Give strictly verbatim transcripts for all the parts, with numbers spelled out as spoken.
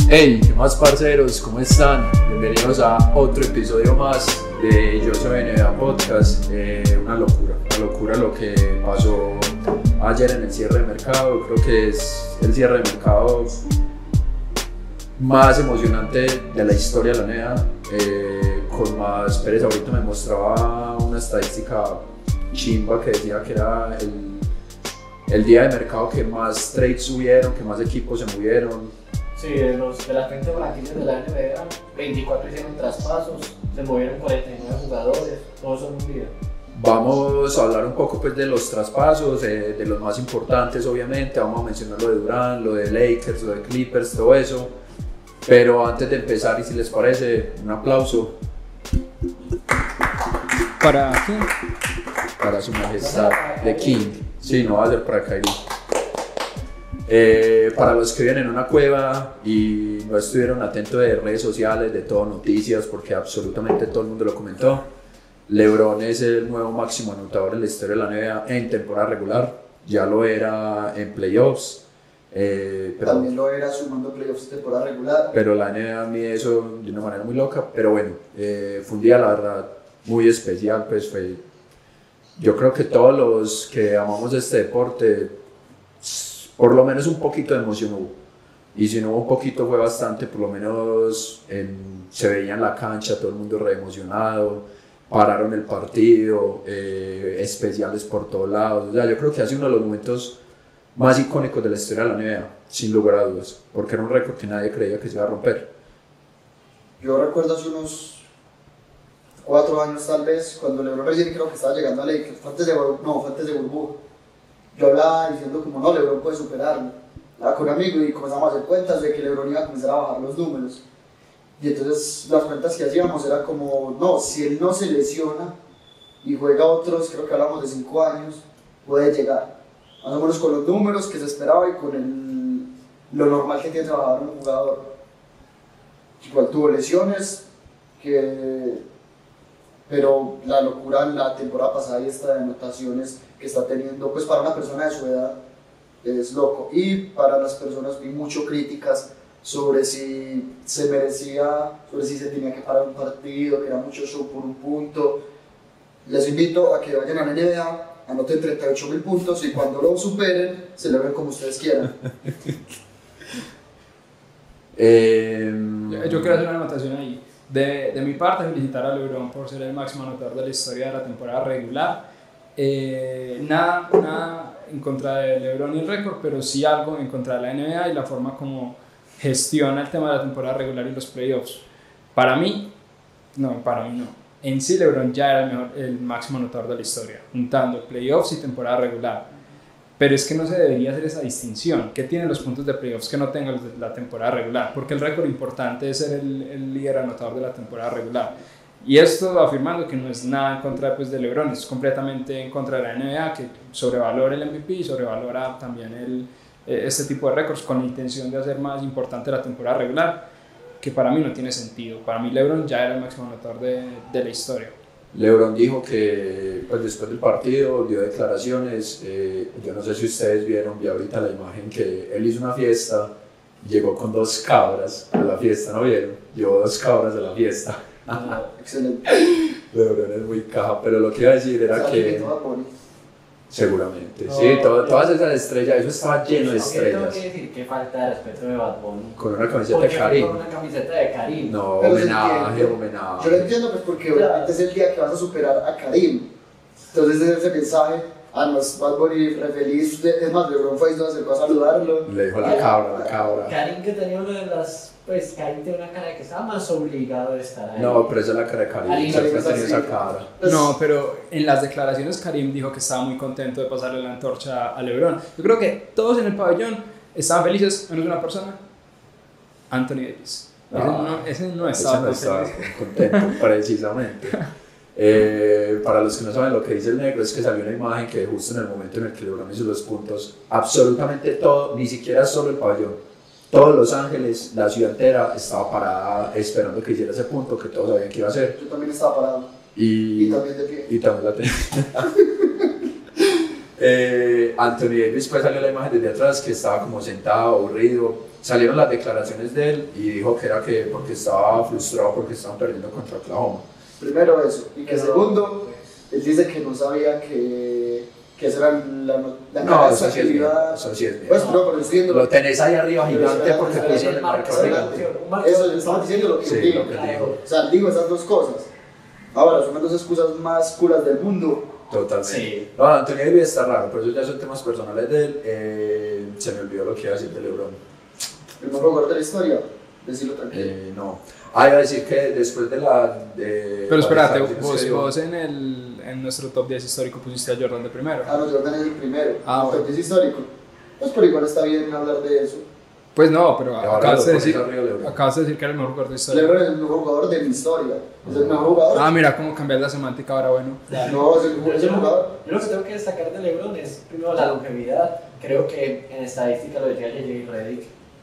Hey, ¿qué más parceros? ¿Cómo están? Bienvenidos a otro episodio más de Yo Soy N B A Podcast. Eh, una locura, una locura lo que pasó ayer en el cierre de mercado. Creo que es el cierre de mercado más emocionante de la historia de la N B A. Eh, con más, Pérez ahorita me mostraba una estadística chimba que decía que era el, el día de mercado que más trades hubieron, que más equipos se movieron. Sí, de, los, de las veinte franquicias de la N B A, veinticuatro hicieron traspasos, se movieron cuarenta y nueve jugadores, todos son un día. Vamos a hablar un poco pues, de los traspasos, eh, de los más importantes obviamente, vamos a mencionar lo de Durant, lo de Lakers, lo de Clippers, todo eso. Pero antes de empezar, y si les parece, un aplauso. ¿Para quién? Para su majestad, The King. Sí, no va a ser para Kyrie. Eh, para los que viven en una cueva y no estuvieron atentos de redes sociales, de todo, noticias, porque absolutamente todo el mundo lo comentó, LeBron es el nuevo máximo anotador en la historia de la N B A en temporada regular, ya lo era en playoffs, eh, pero, también lo era sumando playoffs en temporada regular, pero la N B A mide eso de una manera muy loca. Pero bueno, eh, fue un día la verdad muy especial, pues fue, yo creo que todos los que amamos este deporte, por lo menos un poquito de emoción hubo, y si no hubo un poquito fue bastante. Por lo menos en, se veía en la cancha todo el mundo re emocionado, pararon el partido, eh, especiales por todos lados. O sea, yo creo que ha sido uno de los momentos más icónicos de la historia de la N B A, sin lugar a dudas, porque era un récord que nadie creía que se iba a romper. Yo recuerdo hace unos cuatro años tal vez, cuando LeBron recién creo que estaba llegando a Lakers, fue antes de, no, fue antes de burbuja. Yo hablaba diciendo como no, LeBron puede superarlo. Hablaba con un amigo y comenzamos a hacer cuentas de que LeBron iba a comenzar a bajar los números. Y entonces las cuentas que hacíamos era como, no, si él no se lesiona y juega otros, creo que hablamos de cinco años, puede llegar. Más o menos con los números que se esperaba y con el, lo normal que tiene trabajar un jugador. Igual tuvo lesiones, que, pero la locura en la temporada pasada y esta de anotaciones que está teniendo, pues para una persona de su edad es loco. Y para las personas vi mucho críticas sobre si se merecía, sobre si se tenía que parar un partido, que era mucho show por un punto. Les invito a que vayan a la N B A, anoten treinta y ocho mil puntos y cuando lo superen, celebren como ustedes quieran. eh, Yo, yo quiero hacer una anotación ahí. De, de mi parte, felicitar a LeBron por ser el máximo anotador de la historia de la temporada regular. Eh, nada, nada en contra de LeBron y el récord, pero sí algo en contra de la N B A y la forma como gestiona el tema de la temporada regular y los playoffs. Para mí, no, para mí no. En sí, LeBron ya era el, mejor, el máximo anotador de la historia, juntando playoffs y temporada regular. Pero es que no se debería hacer esa distinción. ¿Qué tienen los puntos de playoffs que no tengan los de la temporada regular? Porque el récord importante es ser el, el líder anotador de la temporada regular. Y esto afirmando que no es nada en contra pues, de LeBron, es completamente en contra de la N B A, que sobrevalora el M V P y sobrevalora también el, eh, este tipo de récords con la intención de hacer más importante la temporada regular, que para mí no tiene sentido. Para mí LeBron ya era el máximo anotador de, de la historia. LeBron dijo que pues, después del partido dio declaraciones, eh, yo no sé si ustedes vieron, vi ahorita la imagen que él hizo una fiesta, llegó con dos cabras a la fiesta, ¿no vieron? Llevó dos cabras a la fiesta. Ah, excelente. LeBron es muy caja, pero lo que iba a decir era que... Seguramente, no, sí, todo, todas esas estrellas, eso estaba lleno de estrellas. Tengo que decir que falta de respeto de Bad Bunny. Con una camiseta de Karim. Con una camiseta de Karim. No, pero homenaje, homenaje. Yo lo entiendo pues porque obviamente es el día que vas a superar a Karim. Entonces es ese mensaje, ah, no, es Bad Bunny re feliz, es más, LeBron fue y se acercó a saludarlo. Le dijo la cabra, la cabra. Karim que tenía una de las, pues Karim tiene una cara de que estaba más obligado de estar ahí. No, pero esa es la cara de Karim, siempre tenía esa cara. No, pero en las declaraciones Karim dijo que estaba muy contento de pasarle la antorcha a LeBron. Yo creo que todos en el pabellón estaban felices, menos una persona, Anthony Davis. Ese no, ese no estaba, no estaba contento, precisamente. Eh, para los que no saben lo que dice el negro, es que salió una imagen que justo en el momento en el que LeBron hizo los puntos, absolutamente todo, ni siquiera solo el pabellón, todos Los Ángeles, la ciudad entera estaba parada esperando que hiciera ese punto que todos sabían que iba a hacer. Yo también estaba parado. Y, y también de pie. Y también la tenía. Eh, Anthony Davis pues salió la imagen desde atrás que estaba como sentado, aburrido. Salieron las declaraciones de él y dijo que era que porque estaba frustrado porque estaban perdiendo contra Oklahoma. Primero eso, y que Pero, segundo, pues, él dice que no sabía que, que esa era la, la No, canasta eso sí que es bien, iba- eso sí es bien. Pues no, pero estoy diciendo Lo tenés ahí arriba gigante porque Pero puso es el marcador gigante. eso, yo estaba diciendo lo que Sí, digo. lo que digo. O sea, digo esas dos cosas. Ahora, son las dos excusas más curas del mundo. Totalmente. Sí. No, Anthony Davis está raro, pero eso ya son temas personales de él. Eh, se me olvidó lo que iba a decir de LeBron. El mejor jugador de la historia, decirlo tranquilo. Eh, no. Ah, iba a decir que después de la. De Pero espérate, las declaraciones vos, que dio- vos en, el, en nuestro top diez histórico pusiste a Jordan de primero. Ah, no, Jordan es el primero. Ah, el bueno. top diez histórico. Pues, pero igual está bien hablar de eso. Pues no, pero ahora acabas lo de, pones decir, arriba de LeBron. acabas de decir que era el mejor jugador de historia. LeBron es el mejor jugador de mi historia. Es el mejor jugador. Ah, mira cómo cambiar la semántica ahora, bueno. No, es el, es el jugador. Yo lo que tengo que destacar de LeBron es primero la longevidad. Creo que en estadística lo decía J J Redick.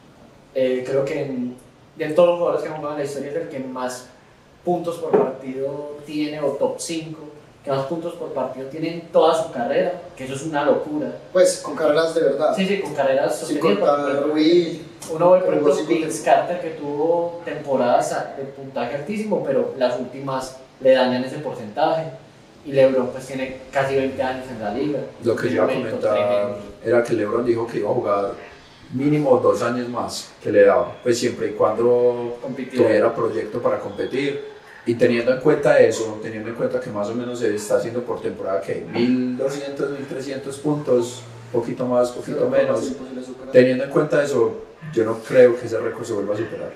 Eh, creo que en, de todos los jugadores que han jugado en la historia es el que más puntos por partido tiene, o top cinco, que más puntos por partido tiene en toda su carrera, que eso es una locura. Pues con carreras de verdad. Sí, sí, con carreras Sin sostenidas. contar por ejemplo, Will. Uno ve, por ejemplo, Pero sí, Vince Carter, que tuvo temporadas de puntaje altísimo, pero las últimas le dañan ese porcentaje. Y LeBron pues tiene casi veinte años en la liga. Lo que yo iba a Tremendo, comentar tremendo. era que LeBron dijo que iba a jugar mínimo dos años más que le daba, pues siempre y cuando Compitió. tuviera proyecto para competir. Y teniendo en cuenta eso, teniendo en cuenta que más o menos se está haciendo por temporada que mil doscientos, mil trescientos puntos, poquito más, poquito menos. Es imposible superar. Teniendo en cuenta eso, yo no creo que ese récord se vuelva a superar.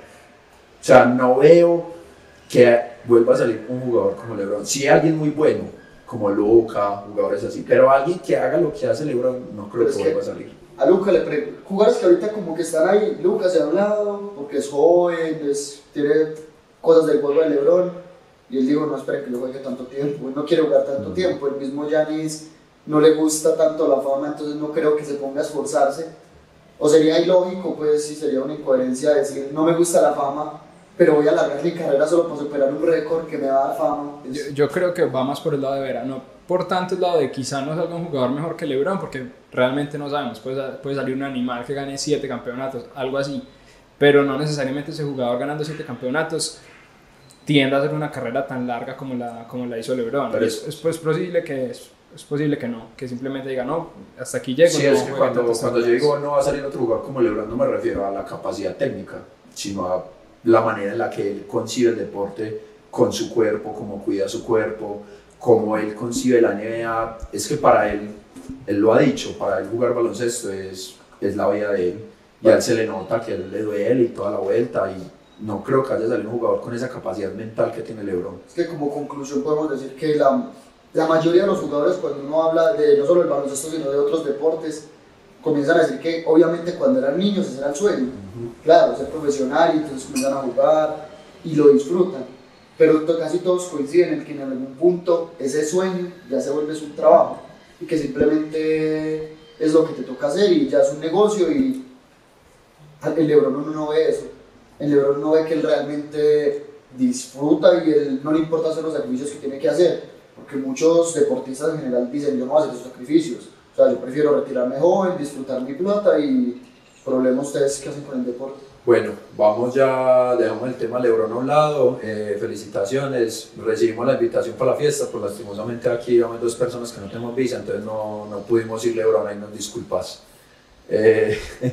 O sea, no veo que vuelva a salir un jugador como LeBron. Sí, alguien muy bueno, como Luka, jugadores así, pero alguien que haga lo que hace LeBron, no creo Pero es que que- vuelva a salir. A Luka le pregunto, jugadores que ahorita como que están ahí, Luka se ha hablado, porque es joven, es, tiene cosas del juego de LeBron, y él dijo, no esperen que yo juegue tanto tiempo, él no quiere jugar tanto Mm. tiempo, el mismo Giannis no le gusta tanto la fama, entonces no creo que se ponga a esforzarse, o sería ilógico, pues, si sería una incoherencia decir, no me gusta la fama, pero voy a alargar mi carrera solo para superar un récord que me va a dar fama. Yo, Es- yo creo que va más por el lado de Vera, no por tanto el lado de quizá no salga un jugador mejor que LeBron, porque realmente no sabemos, puede, puede salir un animal que gane siete campeonatos, algo así, pero no necesariamente ese jugador ganando siete campeonatos tiende a hacer una carrera tan larga como la, como la hizo LeBron. Pero es, es, pues, posible que, es, es posible que no, que simplemente diga, no, hasta aquí llego. Sí, no es que juegue cuando, tantos cuando yo torneos". digo no va a salir otro jugador como LeBron, no me refiero a la capacidad técnica, sino a la manera en la que él concibe el deporte con su cuerpo, cómo cuida su cuerpo, cómo él concibe la N B A. Es que para él, él lo ha dicho, para él jugar baloncesto es, es la vida de él. Y a él se le nota que a él le duele y toda la vuelta. Y no creo que haya salido un jugador con esa capacidad mental que tiene LeBron. Es que como conclusión podemos decir que la, la mayoría de los jugadores, cuando uno habla de no solo del baloncesto sino de otros deportes, comienzan a decir que obviamente cuando eran niños ese era el sueño, claro, ser profesional, y entonces comienzan a jugar y lo disfrutan, pero to- casi todos coinciden en que en algún punto ese sueño ya se vuelve un trabajo y que simplemente es lo que te toca hacer y ya es un negocio. Y en LeBron uno no ve eso, en LeBron uno ve que él realmente disfruta y él no le importa hacer los sacrificios que tiene que hacer, porque muchos deportistas en general dicen yo no voy a hacer esos sacrificios, o sea, yo prefiero retirarme joven, disfrutar mi plata y problemas ustedes que hacen con el deporte. Bueno, vamos ya, dejamos el tema LeBron a un lado. Eh, felicitaciones, recibimos la invitación para la fiesta, pues lastimosamente aquí íbamos dos personas que no tenemos visa, entonces no, no pudimos ir. LeBron, ahí nos disculpas. Eh,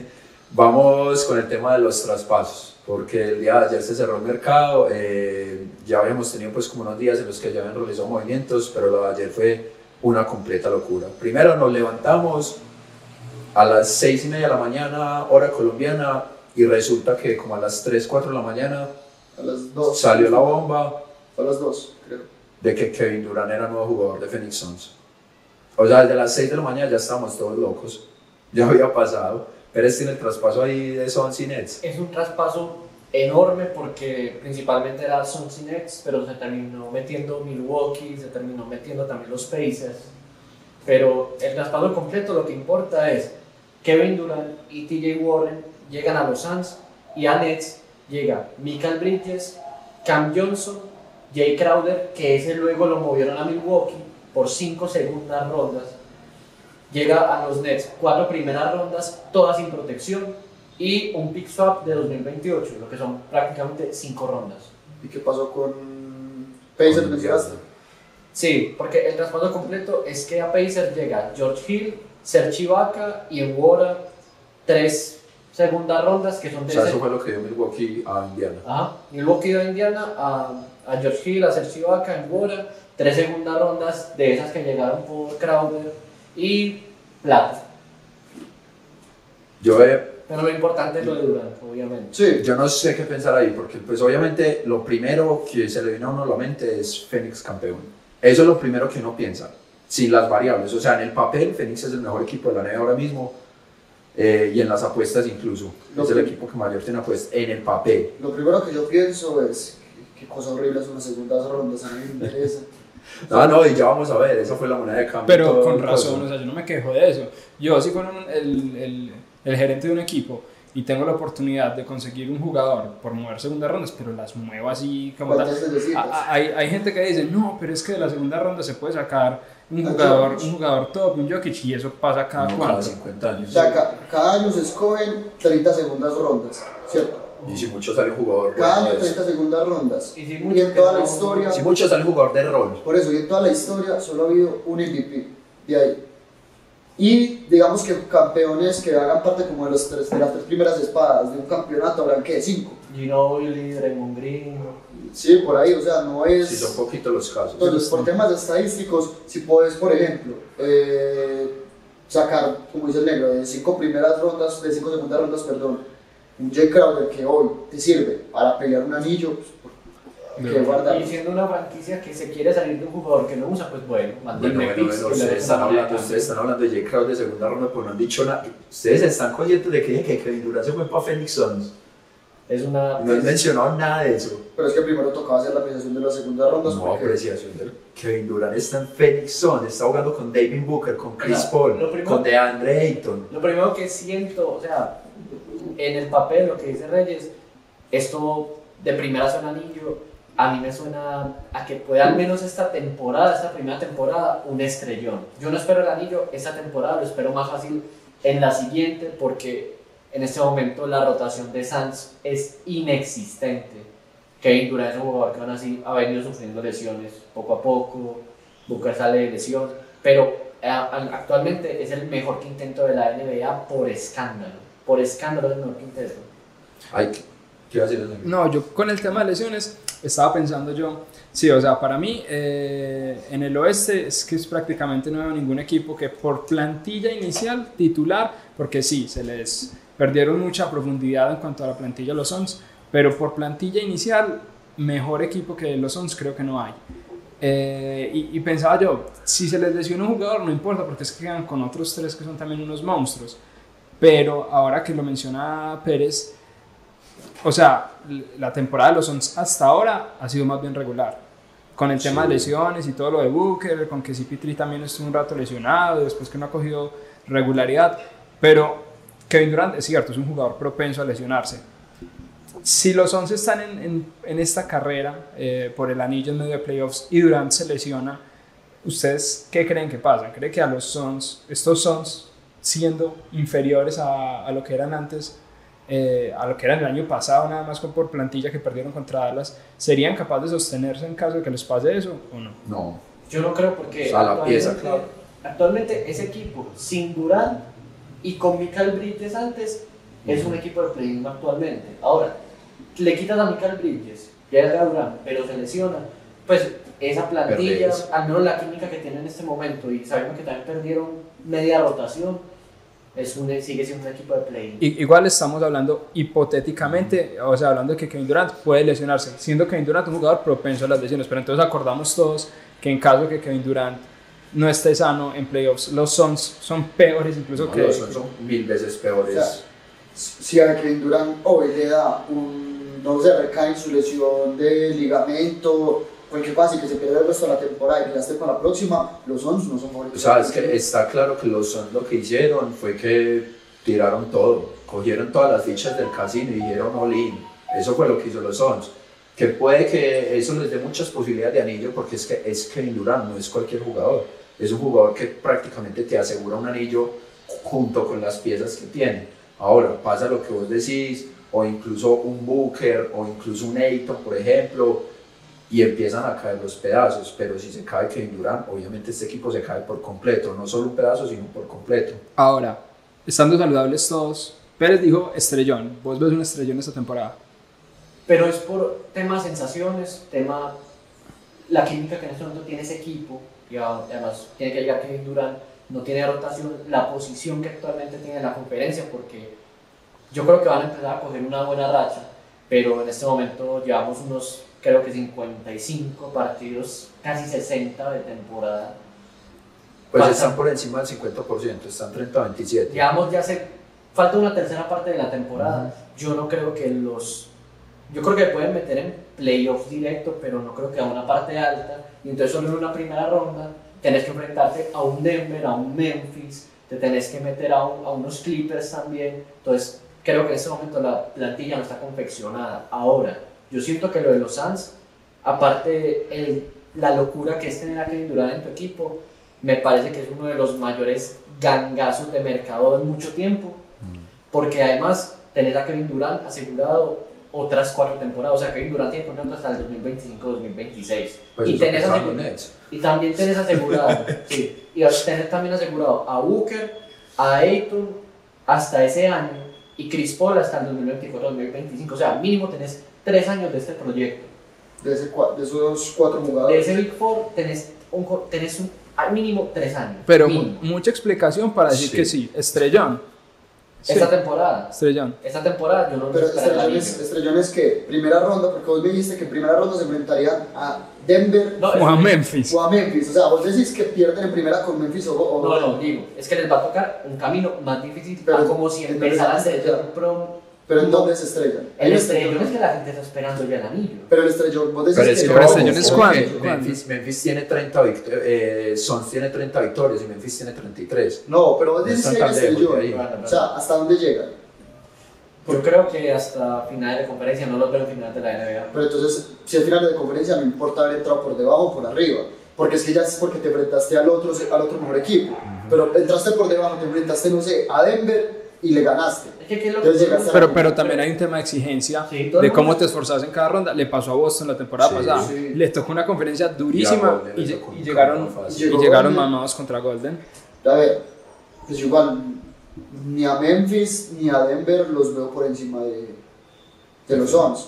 vamos con el tema de los traspasos, porque el día de ayer se cerró el mercado. Eh, ya habíamos tenido pues como unos días en los que ya habían realizado movimientos, pero lo de ayer fue una completa locura. Primero nos levantamos a las seis y media de la mañana, hora colombiana, y resulta que como a las tres, cuatro de la mañana A las dos. salió la bomba A las dos, creo. de que Kevin Durant era nuevo jugador de Phoenix Suns. O sea, desde las seis de la mañana ya estábamos todos locos. Ya había pasado. Pérez tiene el traspaso ahí de Suns y Nets. Es un traspaso enorme porque principalmente era Suns y Nets, pero se terminó metiendo Milwaukee, se terminó metiendo también los Pacers. Pero el traspaso completo lo que importa es Kevin Durant y T J Warren llegan a los Suns y a Nets llega Michael Bridges, Cam Johnson, Jay Crowder, que ese luego lo movieron a Milwaukee por cinco segundas rondas. llega a los Nets, cuatro primeras rondas, todas sin protección, y un pick swap de dos mil veintiocho, lo que son prácticamente cinco rondas. ¿Y qué pasó con Pacers? ¿Mencionaste? Sí, porque el traspaso completo es que a Pacers llega George Hill, Serge Ibaka y Nwora, tres segundas rondas que son de... O sea, eso fue lo que dio Milwaukee a Indiana. Ajá, Milwaukee dio a Indiana a, a George Hill, a Serge Ibaka, a Nwora, tres segundas rondas de esas que llegaron por Crowder y plata. Yo, eh, Pero lo importante es lo de Durant, obviamente. Sí. yo no sé qué pensar ahí, porque pues obviamente lo primero que se le vino a uno a la mente es Phoenix campeón. Eso es lo primero que uno piensa, sin las variables. O sea, en el papel, Phoenix es el mejor equipo de la N B A ahora mismo, eh, y en las apuestas incluso. Lo es el que- equipo que mayor tiene apuestas en el papel. Lo primero que yo pienso es qué, qué cosa horrible son las segundas rondas, a mí me interesa. No, no, y ya vamos a ver, esa fue la moneda de cambio. Pero todo con el razón, coso. o sea, yo no me quejo de eso. Yo, si fuera un- el, el, el gerente de un equipo y tengo la oportunidad de conseguir un jugador por mover segundas rondas, pero las muevo así como tal. ¿Cuántas necesitas? A- a- Hay, hay gente que dice, no, pero es que de la segunda ronda se puede sacar un A jugador, Jokic. un jugador top, un Jokic, y eso pasa cada No, cada cuánto. cincuenta años. O sea, ca- cada año se escogen treinta segundas rondas, ¿cierto? Y si mucho sale un jugador. Cada bueno, año es- treinta segundas rondas. Y si Y mucho en que toda la no- historia, Si mucho sale un jugador de rol. por eso, y en toda la historia solo ha habido un M V P de ahí. Y digamos que campeones que hagan parte como de, los tres, de las tres primeras espadas de un campeonato habrán que cinco. Ginobili, Draymond Green. Sí, por ahí, o sea, no es... Si son poquitos los casos. Entonces, por temas estadísticos, si puedes, por ejemplo, eh, sacar, como dice el negro, de cinco primeras rondas, de cinco segundas rondas, perdón, un Jay Crowder que hoy te sirve para pelear un anillo, pues, hay que guardar. Y siendo una franquicia que se quiere salir de un jugador que no usa, pues bueno, Bueno, mantiene bueno, picks bueno, y le ustedes dejan están, una hablando, moneda. ustedes están hablando de Jay Crowder de segunda ronda, pero no han dicho nada. Ustedes están conscientes de que, que Kevin Durant se fue para Phoenix Suns. Es una... No han mencionado nada de eso. Pero es que primero tocaba hacer la apreciación de las segundas rondas. No, porque apreciación de Kevin Durant está en Phoenix Suns, está jugando con David Booker, con Chris O sea, Paul, lo primero- con DeAndre Ayton. Lo primero que siento, o sea, en el papel, lo que dice Reyes, esto de primera suena anillo, a mí me suena a que puede al menos esta temporada, esta primera temporada, un estrellón. Yo no espero el anillo esta temporada, lo espero más fácil en la siguiente, porque en este momento la rotación de Suns es inexistente. Kevin Durant es un jugador que aún así ha venido sufriendo lesiones poco a poco, Booker sale de lesión, pero eh, actualmente es el mejor quinteto de la N B A por escándalo, por escándalo es el mejor quinteto. Ay, ¿qué iba a decir? No, yo con el tema de lesiones estaba pensando yo, sí, o sea, para mí eh, en el oeste es que es prácticamente no veo ningún equipo que por plantilla inicial titular, porque sí, se les perdieron mucha profundidad en cuanto a la plantilla de los Suns, pero por plantilla inicial, mejor equipo que los Suns creo que no hay. Eh, y, y pensaba yo, si se les lesiona un jugador no importa porque es que quedan con otros tres que son también unos monstruos, pero ahora que lo menciona Pérez, o sea, la temporada de los Suns hasta ahora ha sido más bien regular. Con el tema Sí. de lesiones y todo lo de Booker, con que C P tres también estuvo un rato lesionado, después que no ha cogido regularidad. Pero Kevin Durant es cierto, es un jugador propenso a lesionarse. Si los Suns están en, en, en esta carrera eh, por el anillo en medio de playoffs y Durant se lesiona, ¿ustedes qué creen que pasa? ¿Creen que a los Suns, estos Suns siendo inferiores a, a lo que eran antes, Eh, a lo que era el año pasado, nada más con por plantilla que perdieron contra Dallas, ¿serían capaces de sostenerse en caso de que les pase eso o no? No. Yo no creo porque O sea, la actualmente, pieza clave. actualmente ese equipo sin Durant y con Michael Bridges antes es un equipo de play-in actualmente. Ahora, le quitas a Michael Bridges, ya es Durant, pero se lesiona, pues esa plantilla, Perdés. al menos la química que tiene en este momento, y sabemos que también perdieron media rotación, es un, sigue siendo un equipo de play-in. I- igual estamos hablando hipotéticamente, o sea, hablando de que Kevin Durant puede lesionarse, siendo Kevin Durant un jugador propenso a las lesiones, pero entonces acordamos todos que en caso de que Kevin Durant no esté sano en playoffs, los Suns son peores incluso No, que... los Suns son mil veces peores. O sea, si a Kevin Durant hoy le da un, no sé, recae en su lesión de ligamento, cualquier cosa y que se pierda el resto de la temporada y que ya esté para la próxima, los Suns no son favoritos. O sea, es que está claro que los Suns lo que hicieron fue que tiraron todo, cogieron todas las fichas del casino y dijeron all in. Eso fue lo que hizo los Suns. Que puede que eso les dé muchas posibilidades de anillo porque es que es Kevin Durant, no es cualquier jugador. es un jugador que prácticamente te asegura un anillo junto con las piezas que tiene. Ahora, pasa lo que vos decís, o incluso un Booker, o incluso un Ayton, por ejemplo, y empiezan a caer los pedazos, pero si se cae Kevin Durant, obviamente este equipo se cae por completo, no solo un pedazo, sino por completo. Ahora, estando saludables todos, Pérez dijo estrellón, ¿vos ves un estrellón esta temporada? Pero es por tema sensaciones, tema la química que en este momento tiene ese equipo, y además tiene que llegar Kevin Durant, no tiene rotación, la posición que actualmente tiene en la conferencia, porque yo creo que van a empezar a coger una buena racha, pero en este momento llevamos unos, creo que cincuenta y cinco partidos, casi sesenta de temporada. Pues Falta, están por encima del cincuenta por ciento, están treinta a veintisiete. Llevamos ya se, falta una tercera parte de la temporada. Uh-huh. Yo no creo que los, yo creo que pueden meter en playoffs directo, pero no creo que a una parte alta, y entonces solo en una primera ronda tenés que enfrentarte a un Denver, a un Memphis, te tenés que meter a, un, a unos Clippers también, entonces creo que en ese momento la plantilla no está confeccionada. Ahora, yo siento que lo de los Suns, aparte el, la locura que es tener a Kevin Durant en tu equipo, me parece que es uno de los mayores gangazos de mercado en mucho tiempo, porque además tener a Kevin Durant asegurado otras cuatro temporadas, o sea, Kevin Durant tiene contrato hasta el dos mil veinticinco dos mil veintiséis, pues y, tenés y también tenés asegurado, sí, y tenés también asegurado a Booker, a Ayton hasta ese año, y Chris Paul hasta el dos mil veinticuatro dos mil veinticinco, o sea, mínimo tenés tres años de este proyecto. De, ese, de esos cuatro jugadores. De ese Big Four tenés, un, tenés un, al mínimo tres años. Pero mínimo. Mucha explicación para decir sí. que sí, estrellón. Esta sí. temporada. Estrellón. Esta temporada yo no Pero estrellones, estrellones que primera ronda, porque vos me dijiste que en primera ronda se enfrentarían a Denver no, o a Memphis. O a Memphis. O sea, vos decís que pierden en primera con Memphis o, o no, no, digo, es que les va a tocar un camino más difícil, pero, como si empezaran desde un prom. Pero ¿en dónde se estrellan? El estrellón es que la gente está esperando ya el anillo. Pero el estrellón, vos decís pero que... Sí, pero el estrellón es cuándo. Memphis, Memphis tiene treinta victorias, eh, Suns tiene treinta victorias y Memphis tiene treinta y tres. No, pero vos decís no que hay estrellón. O sea, ¿hasta dónde llegan? Yo creo que hasta finales de conferencia, no los veo en finales de la N B A. Pero entonces, si es final de conferencia, no importa haber entrado por debajo o por arriba. Porque es que ya es porque te enfrentaste al otro, al otro mejor equipo. Uh-huh. Pero entraste por debajo, te enfrentaste, no sé, a Denver y le ganaste. Es que, ¿qué es lo entonces, que pero, pero también hay un tema de exigencia, sí, de cómo mundo. te esforzas en cada ronda. Le pasó a Boston la temporada sí, pasada. Sí. Les tocó una conferencia durísima y, y, y llegaron, y y llegaron mamados contra Golden. A ver, pues igual, ni a Memphis ni a Denver los veo por encima de, de los Suns.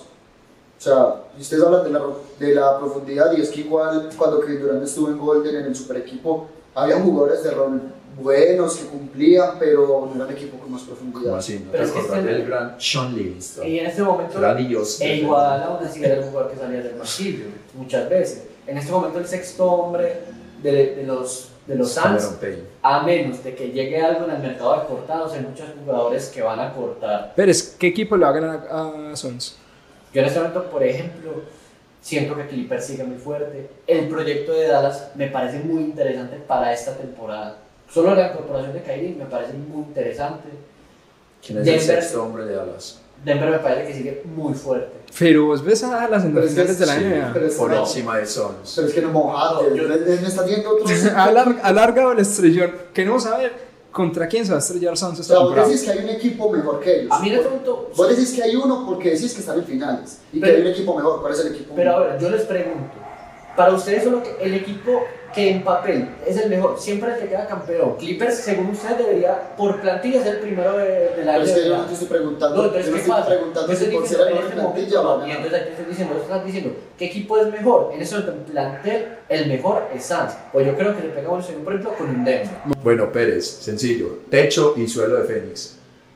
O sea, ustedes hablan de la, de la profundidad, y es que igual cuando Kevin Durant estuvo en Golden, en el super equipo, había jugadores de rol buenos que cumplían, pero no eran equipo con más profundidad. ¿Cómo así? ¿No pero te es que acordás este, del gran Sean Livingston? Y en este momento, e igual aún así era el jugador que salía del banquillo, muchas veces. En este momento el sexto hombre de, de los de los Suns, a menos de que llegue algo en el mercado de cortados, hay muchos jugadores que van a cortar. Pero es, ¿qué equipo le va a ganar a, a Suns? Yo en este momento, por ejemplo, siento que Clippers sigue muy fuerte. El proyecto de Dallas me parece muy interesante para esta temporada. Solo la incorporación de Kyrie me parece muy interesante. ¿Quién es Denver, el sexto hombre de Dallas? Denver me parece que sigue muy fuerte. Pero vos ves a Dallas en las finales de la N B A. Sí, por no, encima de Suns. Pero es que no mojate, no, me está viendo otros. Alargado el estrellón. Queremos saber contra quién se va a estrellar Suns esta temporada. Vos decís que hay un equipo mejor que ellos. A mí en este momento. Vos decís que hay uno porque decís que están en finales. Y pero, que hay un equipo mejor. ¿Cuál es el equipo Pero mejor? ahora, yo les pregunto. Para ustedes, solo que el equipo que en papel es el mejor, siempre el que queda campeón. Clippers, según ustedes, debería por plantilla ser el primero de, de la Pero es que yo no te estoy preguntando. No, entonces, yo no ¿qué estoy pasa? preguntando si por ser el mejor plantilla o no. Y entonces aquí estoy diciendo, estás diciendo, ¿qué equipo es mejor? En ese plantel, el mejor es Suns. Pues yo creo que le pegamos el por ejemplo, con un Denver. Bueno, Pérez, sencillo. Techo y suelo de Fénix.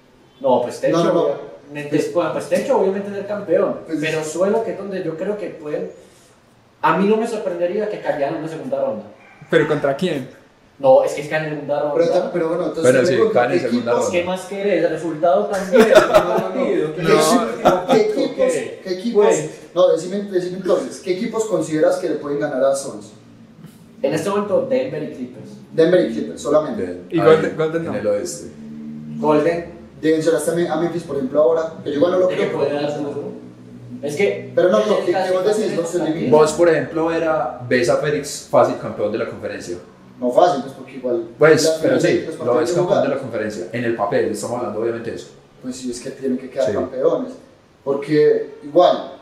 No, pues techo. No, no, no. Pues, pues techo, obviamente, es el campeón. Pues, pero suelo, que es donde yo creo que pueden. A mí no me sorprendería que cayeran en una segunda ronda. ¿Pero contra quién? No, es que caen en segunda ronda. Pero, pero bueno, entonces. Pero sí, caen en segunda ronda. ¿Qué más querés? El resultado también. No, no, no. ¿Qué equipos? ¿Qué equipos? No, decime, decime entonces, ¿qué equipos consideras que le pueden ganar a Suns? En este momento, Denver y Clippers. Denver y Clippers, solamente. Den, y ahí, Golden, Golden no. En el oeste. Golden. Mencionaste a Memphis, por ejemplo, ahora. Que yo igual no lo creo. Puede dar duro. Es que. Pero no, no, que, que vos decís, no se limita. Vos, por ejemplo, era, ves a Félix fácil campeón de la conferencia. no fácil, pues porque igual... Pues, la- pero sí, los lo partidos es que campeón de jugar, la conferencia. En el papel, estamos hablando obviamente de eso. pues sí, es que tienen que quedar Sí. campeones. Porque igual,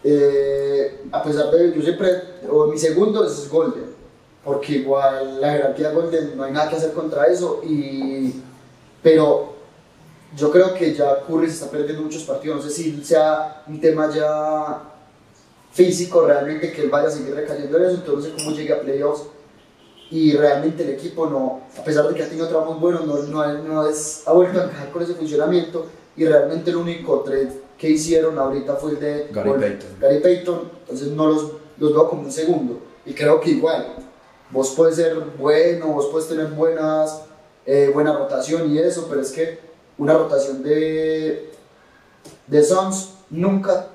eh, a pesar de, yo siempre, o mi segundo es Golden, porque igual la jerarquía Golden no hay nada que hacer contra eso, y, pero yo creo que ya Curry se está perdiendo muchos partidos, no sé si sea un tema ya físico realmente que él vaya a seguir recayendo en eso, entonces cómo llegue a playoffs y realmente el equipo no, a pesar de que ha tenido trabajos buenos, no, no, no es, ha vuelto a encajar con ese funcionamiento y realmente el único trade que hicieron ahorita fue el de Gary Gol- Payton. Gary Payton, entonces no los, los veo como un segundo y creo que igual vos puedes ser bueno, vos puedes tener buenas, eh, buena rotación y eso, pero es que una rotación de, de Suns nunca,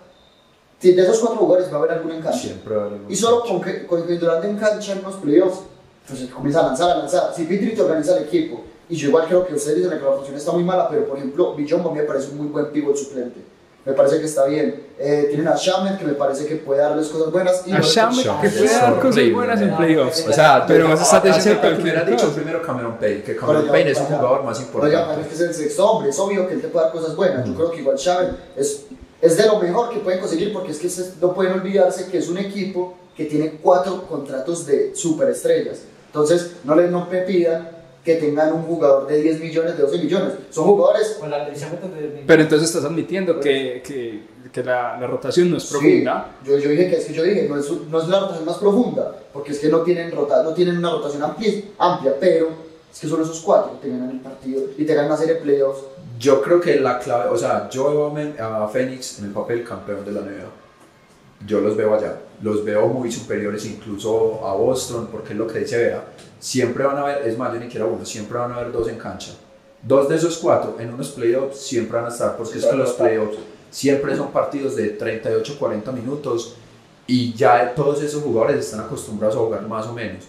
de esos cuatro jugadores va a haber alguna en cancha. Siempre va a haber algún Y solo coach. con que con que Durant en cancha en los playoffs, pues comienza a lanzar, a lanzar. Si Pitri te organiza el equipo, y yo igual creo que ustedes dicen que la rotación está muy mala, pero por ejemplo, Bijombo a mí me parece un muy buen pivot suplente. Me parece que está bien. Eh, tienen a Shamet, que me parece que puede darles cosas buenas. Y A Lorenzo- Shamet, Shamet que es puede dar cosas horrible. buenas en playoffs. O sea, Pero tú- vos estás diciendo acepta que cualquier hubieras dicho cosa. primero Cameron Payne, que Pero Cameron ya, Payne es un ya. jugador más Pero ya, importante. es que es el sexto hombre, es obvio que él te puede dar cosas buenas. Yo creo que igual Shamet es, es de lo mejor que pueden conseguir, porque es que se- no pueden olvidarse que es un equipo que tiene cuatro contratos de superestrellas. Entonces, no les no me pidan que tengan un jugador de diez millones, de doce millones. Son jugadores. Con la televisión de... Pero entonces estás admitiendo que, que, que la, la rotación no es profunda. Sí, yo, yo dije que es que yo dije, no es, no es la rotación más profunda, porque es que no tienen, rota, no tienen una rotación amplia, amplia, pero es que solo esos cuatro te ganan el partido y te ganan una serie de playoffs. Yo creo que la clave, o sea, yo veo a Men- a Phoenix en el papel campeón de la N B A. Yo los veo allá, los veo muy superiores incluso a Boston, porque es lo que dice Vera. Siempre van a haber, es más, yo ni quiero uno, siempre van a haber dos en cancha. Dos de esos cuatro en unos playoffs siempre van a estar, porque es que los playoffs siempre son partidos de treinta y ocho a cuarenta minutos y ya todos esos jugadores están acostumbrados a jugar más o menos.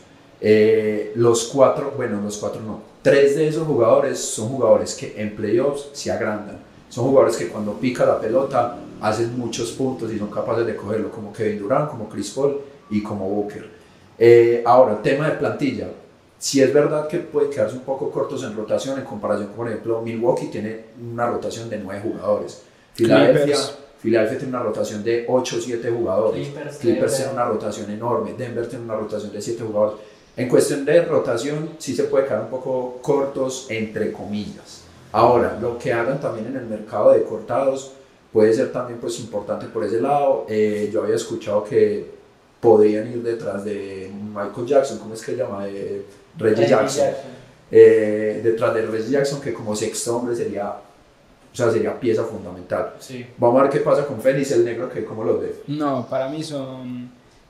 Eh, los cuatro, bueno, los cuatro no, tres de esos jugadores son jugadores que en playoffs se agrandan. Son jugadores que cuando pica la pelota hacen muchos puntos y son capaces de cogerlo, como Kevin Durant, como Chris Paul y como Booker. Eh, ahora, el tema de plantilla. Si es verdad que puede quedarse un poco cortos en rotación en comparación con, por ejemplo, Milwaukee tiene una rotación de nueve jugadores. Filadelfia, Clippers. Filadelfia tiene una rotación de ocho o siete jugadores. Clippers, Clippers Denver. tiene una rotación enorme. Denver tiene una rotación de siete jugadores. En cuestión de rotación, sí se puede quedar un poco cortos, entre comillas. Ahora, lo que hagan también en el mercado de cortados puede ser también pues, importante por ese lado. Eh, yo había escuchado que podrían ir detrás de Michael Jackson, ¿cómo es que se llama? Eh, Reggie Jackson. Eh, detrás de Reggie Jackson, que como sexto hombre sería, o sea, sería pieza fundamental. Sí. Vamos a ver qué pasa con Phoenix, el negro, que cómo lo ve. No, para mí son.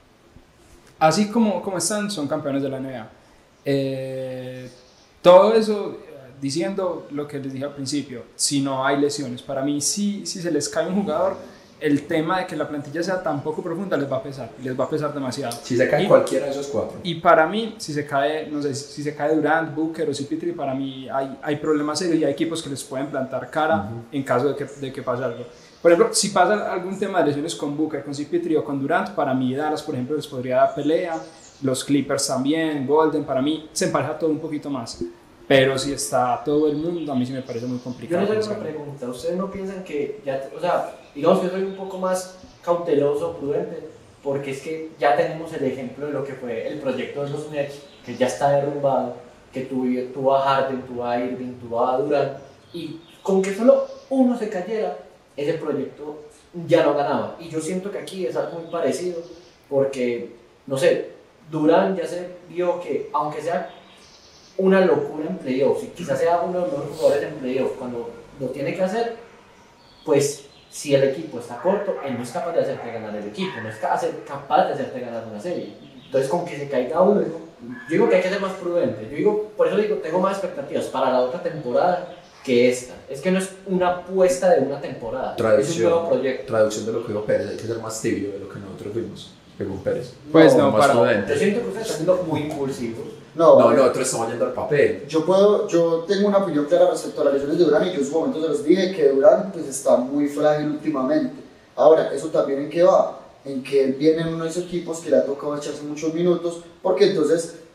Así como, como están, son campeones de la N B A. Eh, todo eso eh, diciendo lo que les dije al principio, si no hay lesiones. Para mí, si, si se les cae un jugador, el tema de que la plantilla sea tan poco profunda les va a pesar, les va a pesar demasiado. Si se cae Y- cualquiera de esos cuatro. Y para mí, si se cae, no sé, si se cae Durant, Booker o Cipitri, para mí hay, hay problemas serios y hay equipos que les pueden plantar cara Ujú. en caso de que, de que pase algo. Por ejemplo, si pasa algún tema de lesiones con Booker, con Cipitri o con Durant, para mí Dallas, por ejemplo, les podría dar pelea, los Clippers también, Golden, para mí se empareja todo un poquito más. Pero si está todo el mundo, a mí sí me parece muy Yo complicado. les hago una pensarlo. pregunta. ¿Ustedes no piensan que ya, o sea, digamos que soy un poco más cauteloso, prudente, porque es que ya tenemos el ejemplo de lo que fue el proyecto de los Nets, que ya está derrumbado, que tuvo, tuvo a Harden, tuvo a Irving, tuvo a Durant, y con que solo uno se cayera, ese proyecto ya no ganaba. Y yo siento que aquí es algo muy parecido, porque, no sé, Durant ya se vio que, aunque sea una locura en playoffs, y quizás sea uno de los mejores jugadores en playoffs, cuando lo tiene que hacer, pues si el equipo está corto, él no es capaz de hacerte ganar el equipo, no es ca- hacer- capaz de hacerte ganar una serie. Entonces, con que se caiga uno, yo digo que hay que ser más prudente. Yo digo, por eso digo, tengo más expectativas para la otra temporada que esta. Es que no es una apuesta de una temporada, es un Traducción, nuevo proyecto. traducción de lo que dijo Pérez, hay que ser más tibio de lo que nosotros fuimos, según Pérez. Pues no, más para- Yo prudente. siento que ustedes están siendo muy impulsivos. No, No, nosotros estamos yendo al papel. Yo, puedo, yo tengo una opinión clara respecto a las lesiones de Durant y yo en su momento se los dije que Durant pues, está muy frágil últimamente. Ahora, ¿eso también en qué va? En que él viene en uno de esos equipos que le ha tocado echarse muchos minutos, porque entonces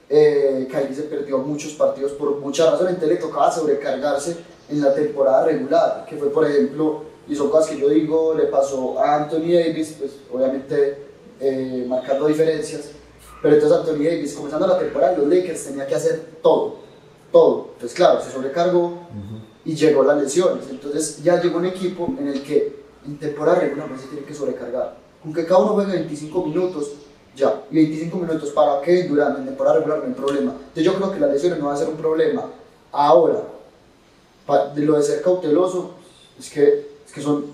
eh, Kyrie se perdió muchos partidos por muchas razones, entonces le tocaba sobrecargarse en la temporada regular, que fue por ejemplo, y son cosas que yo digo, le pasó a Anthony Davis, pues obviamente eh, marcando diferencias, pero entonces Anthony Davis comenzando la temporada en los Lakers tenía que hacer todo, todo, entonces claro, se sobrecargó uh-huh. y llegó las lesiones, entonces ya llegó un equipo en el que en temporada regular no se tiene que sobrecargar, con que cada uno juegue veinticinco minutos, ya, y veinticinco minutos para Kevin Durant en temporada regular no hay problema, entonces yo creo que las lesiones no van a ser un problema. Ahora, de lo de ser cauteloso, es que, es que son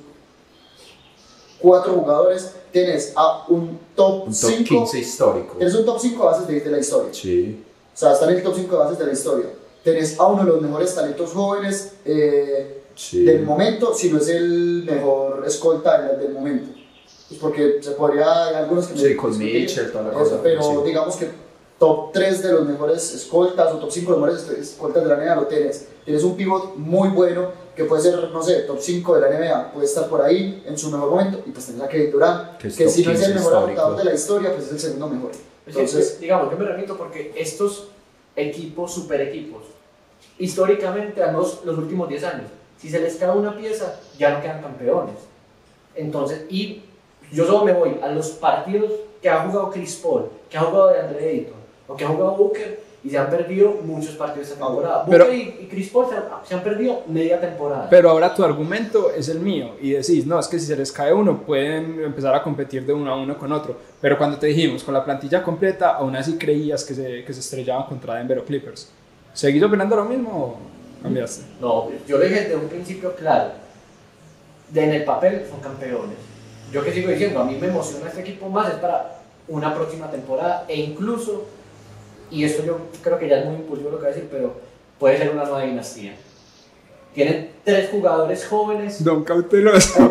cuatro jugadores, tienes a un top cinco, quince histórico. Tienes un top cinco de bases de, de la historia. Sí. O sea, está en el top cinco de bases de la historia. Tienes a uno de los mejores talentos jóvenes eh, sí. del momento, si no es el mejor escolta del, del momento. Pues porque se podría, hay algunos que... Sí, me, con Mitchell, toda la eso, cosa. Pero sí. digamos que top tres de los mejores escoltas o top cinco de los mejores escoltas de la N B A lo tienes. Tienes un pivot muy bueno que puede ser, no sé, top cinco de la N B A, puede estar por ahí en su mejor momento, y pues tienes a Kevin Durant, que, que si no es el mejor anotador de la historia, pues es el segundo mejor. Entonces, es que, digamos, yo me remito porque estos equipos, super equipos, históricamente a los, los últimos diez años, si se les cae una pieza, ya no quedan campeones. Entonces, y yo solo me voy a los partidos que ha jugado Chris Paul, que ha jugado DeAndre Ayton, o que ha jugado Booker, y se han perdido muchos partidos esta temporada. Pero, Booker y, y Chris Paul se han, se han perdido media temporada. Pero ahora tu argumento es el mío, y decís, no, es que si se les cae uno, pueden empezar a competir de uno a uno con otro. Pero cuando te dijimos, con la plantilla completa, aún así creías que se, que se estrellaban contra Denver o Clippers. ¿Seguís opinando lo mismo o cambiaste? No, yo le dije desde un principio claro, de en el papel son campeones. Yo que sigo diciendo, a mí me emociona este equipo más, es para una próxima temporada, e incluso, y esto yo creo que ya es muy impulsivo lo que voy a decir, pero puede ser una nueva dinastía. Tienen tres jugadores jóvenes. Don Cauteloso.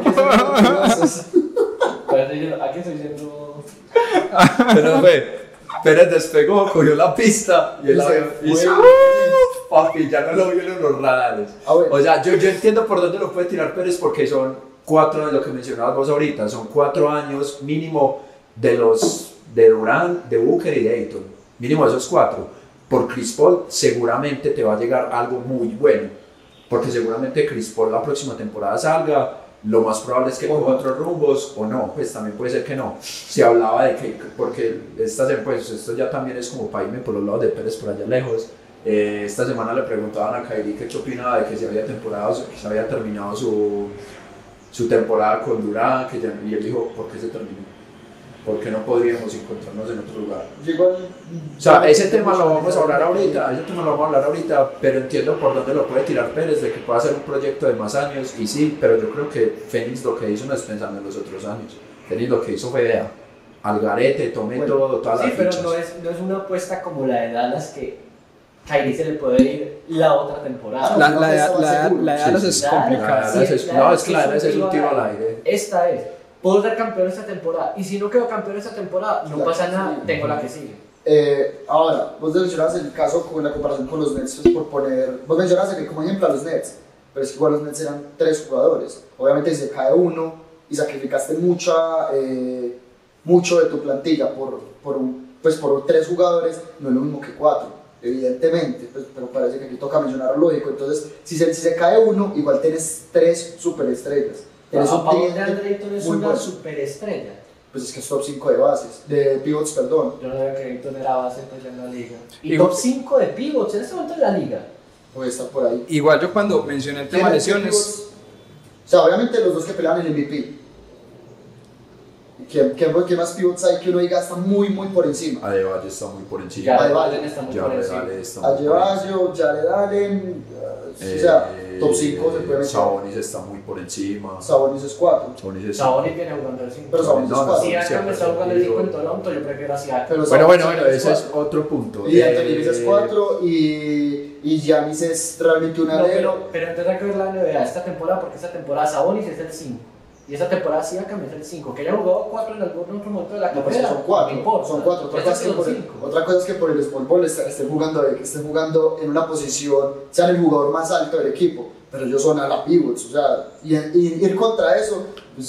Aquí estoy diciendo. Pero fue, Pérez despegó, cogió la pista y él la hizo. Papi, ya no lo vio en los radares. O sea, yo, yo entiendo por dónde lo puede tirar Pérez, porque son cuatro de lo que mencionabas vos ahorita, son cuatro años mínimo de los de Durant, de Booker y de Ayton, mínimo esos cuatro. Por Chris Paul seguramente te va a llegar algo muy bueno, porque seguramente Chris Paul la próxima temporada salga, lo más probable es que coja otros rumbos o no, pues también puede ser que no. Se hablaba de que, porque esta, pues, esto ya también es como para irme por los lados de Pérez por allá lejos, eh, esta semana le preguntaban a Kyrie que qué opinaba de que se había, temporada, que se había terminado su, su temporada con Durant, que ya, y él dijo, ¿por qué se terminó? Porque no podríamos encontrarnos en otro lugar. Igual, o sea, ese tema lo vamos a hablar ahorita, ese tema lo vamos a hablar ahorita, pero entiendo por dónde lo puede tirar Pérez, de que pueda ser un proyecto de más años, y sí, pero yo creo que Phoenix lo que hizo no es pensando en los otros años. Phoenix lo que hizo fue, vea, al garete, tomé bueno, todo, todas sí, las pero fichas. no es, no es una apuesta como la de Dallas que Kyrie se le puede ir la otra temporada. La, la, la, la, la de Dallas es complicada. No, es que la de Dallas es un tiro al aire. Esta es. Puedo ser campeón esta temporada, y si no quedo campeón esta temporada, no claro, pasa nada, sí. Tengo la que sigue. Eh, ahora, vos mencionabas el caso con la comparación con los Nets, por poner, vos mencionaste como ejemplo a los Nets, pero es que igual los Nets eran tres jugadores. Obviamente si se cae uno y sacrificaste mucha, eh, mucho de tu plantilla por, por, un, pues por tres jugadores, no es lo mismo que cuatro, evidentemente, pues, pero parece que aquí toca mencionar lo lógico. Entonces, si se, si se cae uno, igual tienes tres superestrellas. Pero a Paul DeAndre Ayton es una bueno. superestrella. Pues es que es top cinco de bases, de pivots, perdón. Yo no sabía que Ayton era base pues ya en la liga. Y Igual, top cinco de pivots en este momento en la liga. Puede estar por ahí. Igual yo cuando mencioné el tema de lesiones... Pivots, o sea, obviamente los dos que pelean el M V P. ¿Qué, qué, qué más pivots hay que uno diga está muy, muy por encima? Adebayo está muy por encima. Ya Adebayo está muy por encima. Adebayo, Jared Allen, eh, o sea, top cinco se puede meter. Sabonis está muy por encima. Sabonis es cuatro. Sabonis, es Sabonis viene jugando el cinco. Pero Sabonis es cuatro. Si Siakam está jugando el cinco en Toronto, yo prefiero a Siakam. Bueno, bueno, bueno, ese es otro punto. Y Anthony Davis es cuatro y, y Giannis es realmente un alero. No, pero, pero entonces hay que ver la N B A esta temporada, porque esta temporada Sabonis es el cinco. Y esta temporada sí va a cambiar el cinco, que haya jugado cuatro en algún otro momento de la carrera. No, son cuatro, no importa. son cuatro. Otra, cosa es que por el, otra cosa es que por el small ball estén jugando, estén jugando en una posición, sean el jugador más alto del equipo, pero ellos son a la pivots, o sea, y, y ir contra eso, pues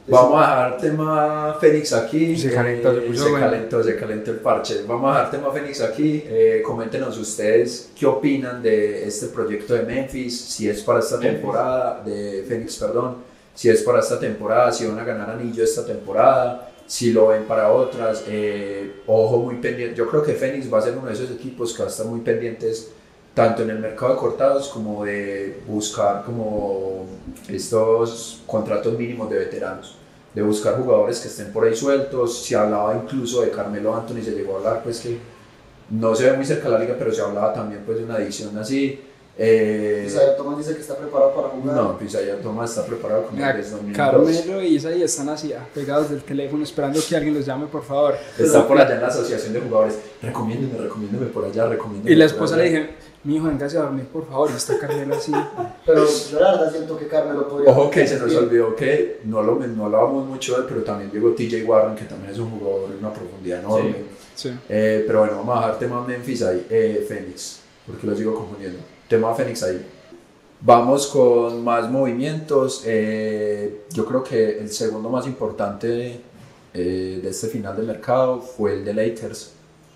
Vamos a dejar tema Fénix aquí. Se calentó, se eh, puso se bueno. calentó, se calentó el parche. Vamos a dejar tema Fénix aquí. Eh, coméntenos ustedes qué opinan de este proyecto de Memphis, si es para esta Memphis. temporada, de Fénix, perdón, si es para esta temporada, si van a ganar anillo esta temporada, si lo ven para otras. Eh, ojo muy pendiente. Yo creo que Fénix va a ser uno de esos equipos que va a estar muy pendientes tanto en el mercado de cortados como de buscar como estos contratos mínimos de veteranos, de buscar jugadores que estén por ahí sueltos. Se hablaba incluso de Carmelo Anthony, se llegó a hablar, pues que no se ve muy cerca de la liga, pero se hablaba también pues de una adición así. Eh, Isaiah Thomas dice que está preparado para jugar. no, pues Isaiah Thomas está preparado como Mira, desde dos mil dos. Carmelo y Isaí están así, ah, pegados del teléfono, esperando que alguien los llame, por favor. Está por allá en la asociación de jugadores. Recomiéndeme, recomiéndeme por allá, recomiéndeme. Y la por esposa allá. le dije, mi hijo, véngase a dormir, por favor, y está Carmelo así. Pero yo la verdad siento que Carmelo podría. Ojo que se nos bien. olvidó que no lo no hablábamos mucho de él, pero también llegó T J Warren, que también es un jugador de una profundidad enorme. Sí. Eh, pero bueno, vamos a dejar tema Memphis ahí, eh, Phoenix, porque lo sigo confundiendo. Tema Phoenix ahí. Vamos con más movimientos. Eh, yo creo que el segundo más importante eh, de este final de mercado fue el de Lakers.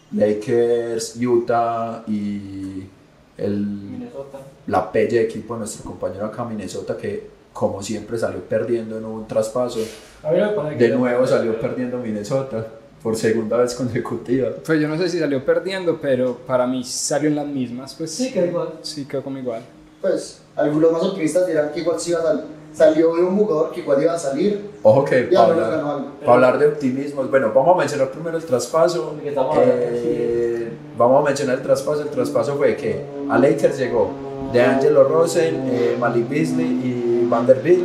Lakers, Utah y el, Minnesota. la pelle de equipo de nuestro compañero acá Minnesota, que como siempre salió perdiendo en un traspaso. A mí me parece que De nuevo salió perdiendo Minnesota por segunda vez consecutiva. Pues yo no sé si salió perdiendo, pero para mí salió en las mismas, pues Sí, que igual. sí quedó como igual. Pues algunos más optimistas dirán que igual sí iba a salir. Salió de un jugador que igual iba a salir. Ojo que Y al para menos hablar, ganó algo. para hablar de optimismos, bueno, vamos a mencionar primero el traspaso. Porque estamos hablando Eh, vamos a mencionar el traspaso. El traspaso fue que a Lakers llegó DeAngelo Russell, eh, Malik Beasley y Vanderbilt.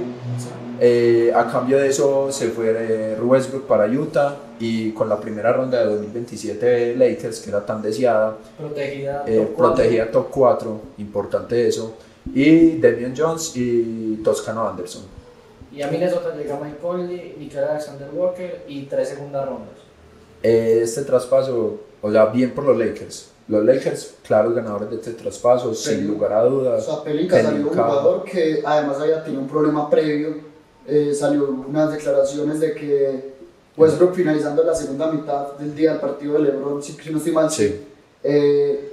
Eh, a cambio de eso se fue eh, Westbrook para Utah, y con la primera ronda de dos mil veintisiete de Lakers, que era tan deseada, Protegida. eh, top cuatro. protegida top cuatro, importante eso, y Damian Jones y Toscano Anderson. Y a Minnesota llega Mike Conley, Nickel Alexander Walker y tres segundas rondas. Eh, este traspaso, o sea, bien por los Lakers. Los Lakers, claros ganadores de este traspaso, sin Pel- lugar a O dudas. sea, Pelinka salió un Pelinka. jugador que además había tenido un problema previo. Eh, salió unas declaraciones de que Westbrook, finalizando la segunda mitad del día del partido de LeBron, si, si no estoy mal, Sí. eh,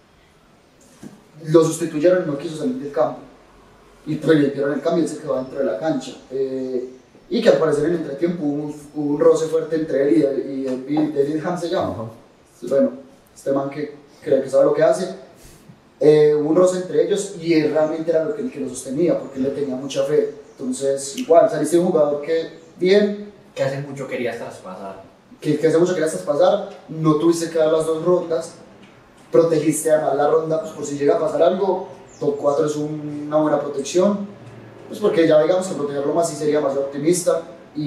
lo sustituyeron y no quiso salir del campo. Y prohibieron el cambio y él se quedó dentro de la cancha. Eh, y que al parecer en el entretiempo hubo un, hubo un roce fuerte entre él y, y, y David Ham se llama. Ajá. Bueno, este man que cree que sabe lo que hace. Eh, hubo un roce entre ellos y él realmente era lo que, el que lo sostenía, porque él le tenía mucha fe. Entonces, igual, saliste un jugador que, bien, Que hace mucho querías traspasar. que, que hace mucho querías pasar, no tuviste que dar las dos rondas, protegiste además la ronda, pues por si llega a pasar algo, top cuatro es un- una buena protección, pues porque ya digamos que protegerlo más sí sería más optimista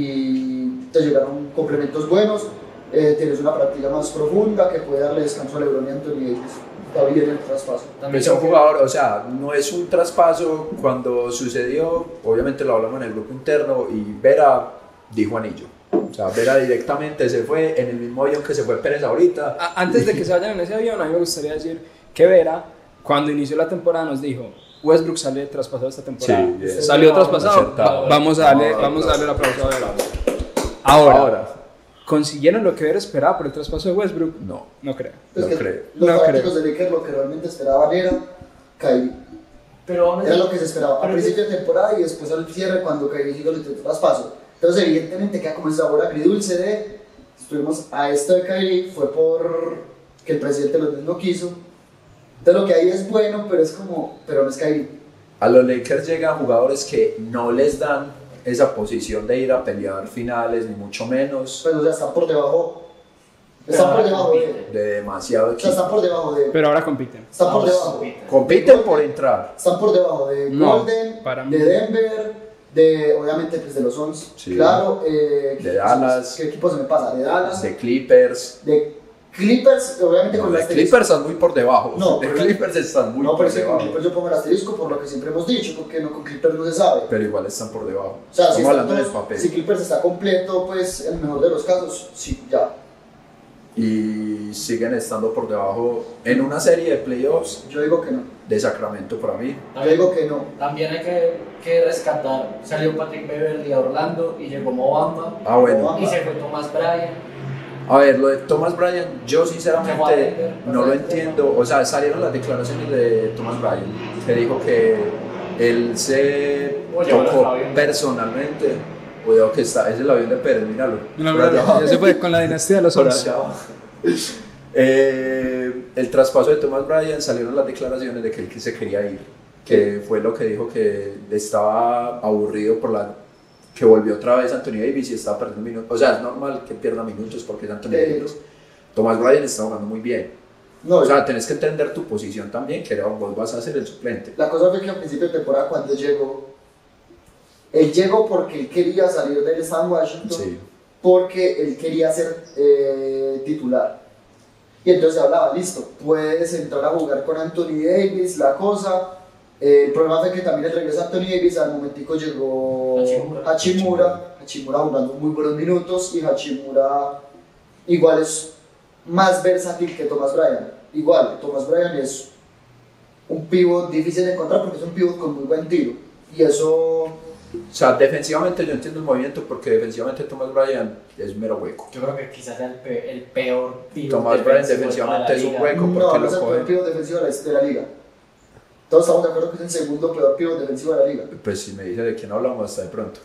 y te llegaron complementos buenos, eh, tienes una práctica más profunda que puede darle descanso a LeBron y Anthony Davis. Está bien el traspaso. También Pues es un creo que- jugador, o sea, no es un traspaso. Cuando sucedió, obviamente lo hablamos en el grupo interno, y Vera dijo anillo. O sea, Vera directamente se fue en el mismo avión que se fue Pérez ahorita. A- Antes de que se vayan en ese avión, a mí me gustaría decir que Vera, cuando inició la temporada, nos dijo: Westbrook sale traspasado esta temporada. Sí, bien. Salió traspasado. Acertado. Va- vamos a darle, No, vamos a darle el aplauso. aplauso a Vera. Ahora, Ahora, ¿consiguieron lo que Vera esperaba por el traspaso de Westbrook? no. No creo. Pues No que creo. Los No fanáticos de Lakers lo que realmente esperaban era Kyrie. Pero aún así- Era lo que se esperaba al pero principio de temporada y después al cierre cuando Kyrie hizo el traspaso. Entonces, evidentemente, queda como ese sabor agridulce de estuvimos a esto de Kyrie, fue por que el presidente los no quiso. Entonces, lo que hay es bueno, pero es como, pero no es Kyrie. A los Lakers llegan jugadores que no les dan esa posición de ir a pelear finales, ni mucho menos, Pues, o sea, están por debajo. Están por debajo de. de demasiado O sea, equipo. están por debajo de. Pero ahora compiten. Están por Ahora debajo. compiten. Compiten por entrar. Están por debajo de No, Golden, para mí. de Denver, de obviamente pues de los Suns, Sí. claro, eh, De Dallas. ¿Qué equipo se me pasa? De Dallas, De Clippers. de Clippers, obviamente No, con de el asterisco. Clippers están muy por debajo. No, de pero- Clippers están muy No, por pero es que con debajo. Clippers yo pongo el asterisco por lo que siempre hemos dicho, porque no, con Clippers no se sabe. Pero igual están por debajo. O sea, Estamos si, están hablando en el todos- papel. si Clippers está completo, pues en el mejor de los casos, sí, ya. y siguen estando por debajo en una serie de playoffs Yo digo que no. de Sacramento para mí. Yo digo que no. También hay que, que rescatar, salió Patrick Beverly a Orlando y llegó Mo Bamba Ah, bueno. y se fue Thomas Bryant. A ver, lo de Thomas Bryant, yo sinceramente Llegó a Denver, no lo entiendo. O sea, salieron las declaraciones de Thomas Bryant, que dijo que él se Oye, tocó bueno, está bien. personalmente. Cuidado que está, ese es el avión de Pérez, míralo. No, Por no, allá no, abajo. ya se fue con la dinastía de los Por once. allá abajo. Eh, el traspaso de Thomas Bryant, salieron las declaraciones de que él se quería ir, que fue lo que dijo, que estaba aburrido por la que volvió otra vez Anthony Davis y estaba perdiendo minutos. O sea, es normal que pierda minutos porque es Anthony Eh, Davis. Thomas Bryant está jugando muy bien. No, O sea, tenés que entender tu posición también, que vos vas a ser el suplente. la cosa fue que a principio de temporada cuando llegó, él llegó porque él quería salir del estado en Washington, Sí. porque él quería ser eh, titular. Y entonces hablaba, listo, puedes entrar a jugar con Anthony Davis, la cosa. Eh, el problema fue que también el regreso de Anthony Davis, al momentico llegó Hachimura. Hachimura, Hachimura jugando muy buenos minutos, y Hachimura igual es más versátil que Thomas Bryant. Igual, Thomas Bryant es un pivot difícil de encontrar porque es un pivot con muy buen tiro. Y eso, O sea, defensivamente yo entiendo el movimiento porque defensivamente Thomas Bryant es mero hueco. Yo creo que quizás sea el, pe el peor pivot Thomas Bryant defensivo de toda la defensivamente es un liga. hueco no, porque no es lo el peor coge. pivot defensivo de la, de la liga. Todos estamos de acuerdo que es el segundo peor pivot defensivo de la liga. Pues si me dice de quién hablamos hasta de pronto.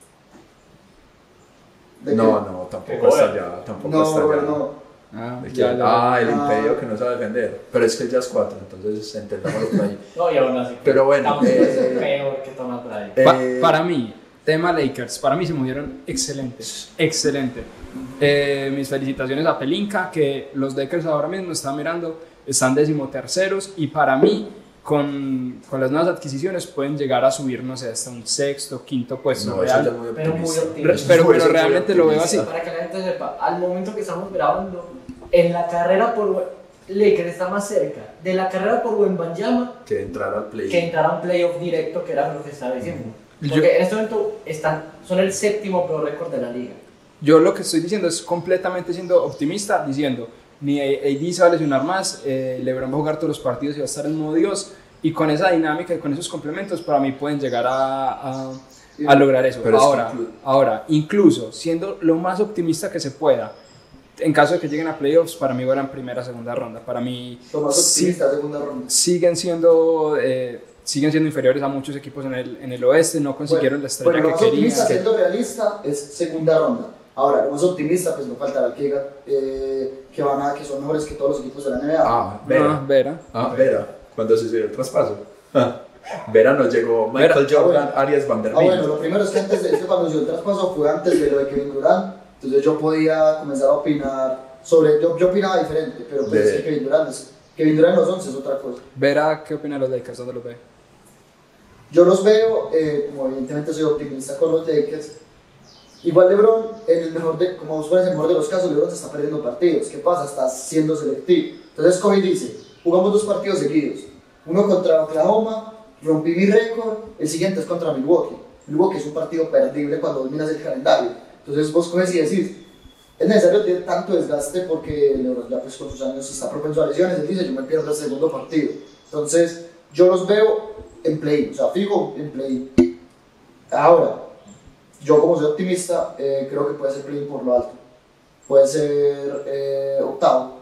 ¿De No, qué? no, tampoco De está Gobert. allá, tampoco No, está Robert, allá. no. Ah, ¿De ya, quién? ya. Ah, el Ah. imperio que no sabe defender. Pero es que él ya es cuatro, entonces entendámoslo por ahí. No, y aún así. Pero bueno, Towns eh, es peor que Thomas Bryant. Pa- Eh, para mí, tema Lakers, para mí se movieron excelente, excelente. Eh, mis felicitaciones a Pelinka, que los Lakers ahora mismo están mirando, están decimoterceros y para mí, con, con las nuevas adquisiciones pueden llegar a subir, no sé, hasta un sexto, quinto puesto. No, eso ya real. es muy Pero muy optimista. optimista. Pero- Eso es pero muy realmente lo veo optimista. así. Para que la gente sepa, al momento que estamos grabando, en la carrera por Lakers está más cerca de la carrera por Wembanyama Que entrar al play. que entrar a un playoff directo, que era lo que estaba diciendo. Yo- Porque en este momento están, son el séptimo peor récord de la liga. Yo lo que estoy diciendo es completamente siendo optimista, diciendo, ni A D se va a lesionar más, eh, LeBron va a jugar todos los partidos y va a estar en modo Dios, y con esa dinámica y con esos complementos, para mí pueden llegar a, a, a lograr eso. Pero es que ahora, inclu- ahora, incluso siendo lo más optimista que se pueda, en caso de que lleguen a playoffs, para mí van primera, segunda ronda. Para mí Lo más sí- optimista, segunda ronda. siguen siendo... eh, siguen siendo inferiores a muchos equipos en el, en el oeste, no consiguieron la estrella Bueno, lo que más optimista, querían. siendo realista, es segunda ronda. Ahora, lo más optimista, pues no faltará que diga eh, que, van a, que son mejores que todos los equipos de la N B A. Ah, Ah, Vera. Vera. Ah, Vera. Cuando se subió el traspaso. Ah, Vera nos llegó Michael Vera. Jordan, Ah, Arias Ah, Vanderbilt. bueno, lo primero es que antes de este, cuando yo el traspaso fue antes de lo de Kevin Durant, entonces yo podía comenzar a opinar sobre, yo, yo opinaba diferente, pero pues De- es que Kevin Durant, es, Kevin Durant en los once es otra cosa. Vera, ¿qué opina de los Lakers? ¿Dónde los ve? Yo los veo, eh, como evidentemente soy optimista con los Lakers, igual LeBron, en el mejor de, como vos pones en el mejor de los casos, LeBron se está perdiendo partidos. ¿Qué pasa? Está siendo selectivo. Entonces Kobe dice, jugamos dos partidos seguidos, uno contra Oklahoma, rompí mi récord, el siguiente es contra Milwaukee. Milwaukee es un partido perdible cuando vos miras el calendario. Entonces vos coges y decís, es necesario tener tanto desgaste porque LeBron ya pues con sus años está propenso a lesiones, él dice, yo me pierdo el segundo partido. Entonces yo los veo en play, o sea, fijo en play. Ahora, yo como soy optimista, eh, creo que puede ser play por lo alto. Puede ser eh, octavo.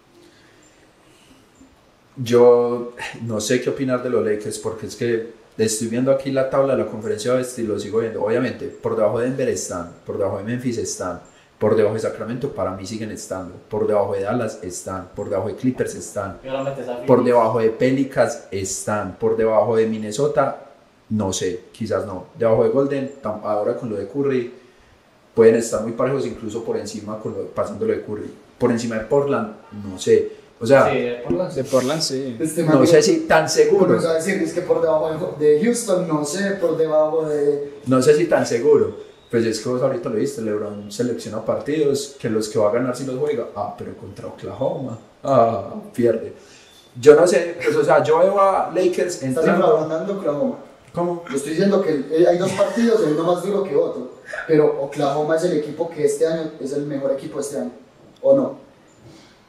Yo no sé qué opinar de los Lakers porque es que estoy viendo aquí la tabla de la conferencia oeste y lo sigo viendo. Obviamente, por debajo de Denver están, por debajo de Memphis están, por debajo de Sacramento para mí siguen estando, por debajo de Dallas están, por debajo de Clippers están, Yo la metes a por Phoenix. debajo de Pelicans están, por debajo de Minnesota, no sé, quizás no. Debajo de Golden, tam- ahora con lo de Curry, pueden estar muy parejos, incluso por encima, con lo, pasando lo de Curry. Por encima de Portland, no sé. O sea, Sí, de Portland. De Portland, sí. Este no man sé si tan seguro, comenzó a decir, es que por debajo de, de Houston, no sé, por debajo de... no sé si tan seguro. Pues es que vos ahorita lo viste, LeBron selecciona partidos que los que va a ganar si los juega, ah, pero contra Oklahoma, ah, pierde. Yo no sé, pues, o sea, yo veo a Lakers Estás entrando. infravalorando Oklahoma. ¿Cómo? Yo estoy diciendo que eh, hay dos partidos, el uno más duro que otro, pero Oklahoma es el equipo que este año es el mejor equipo este año, ¿o no?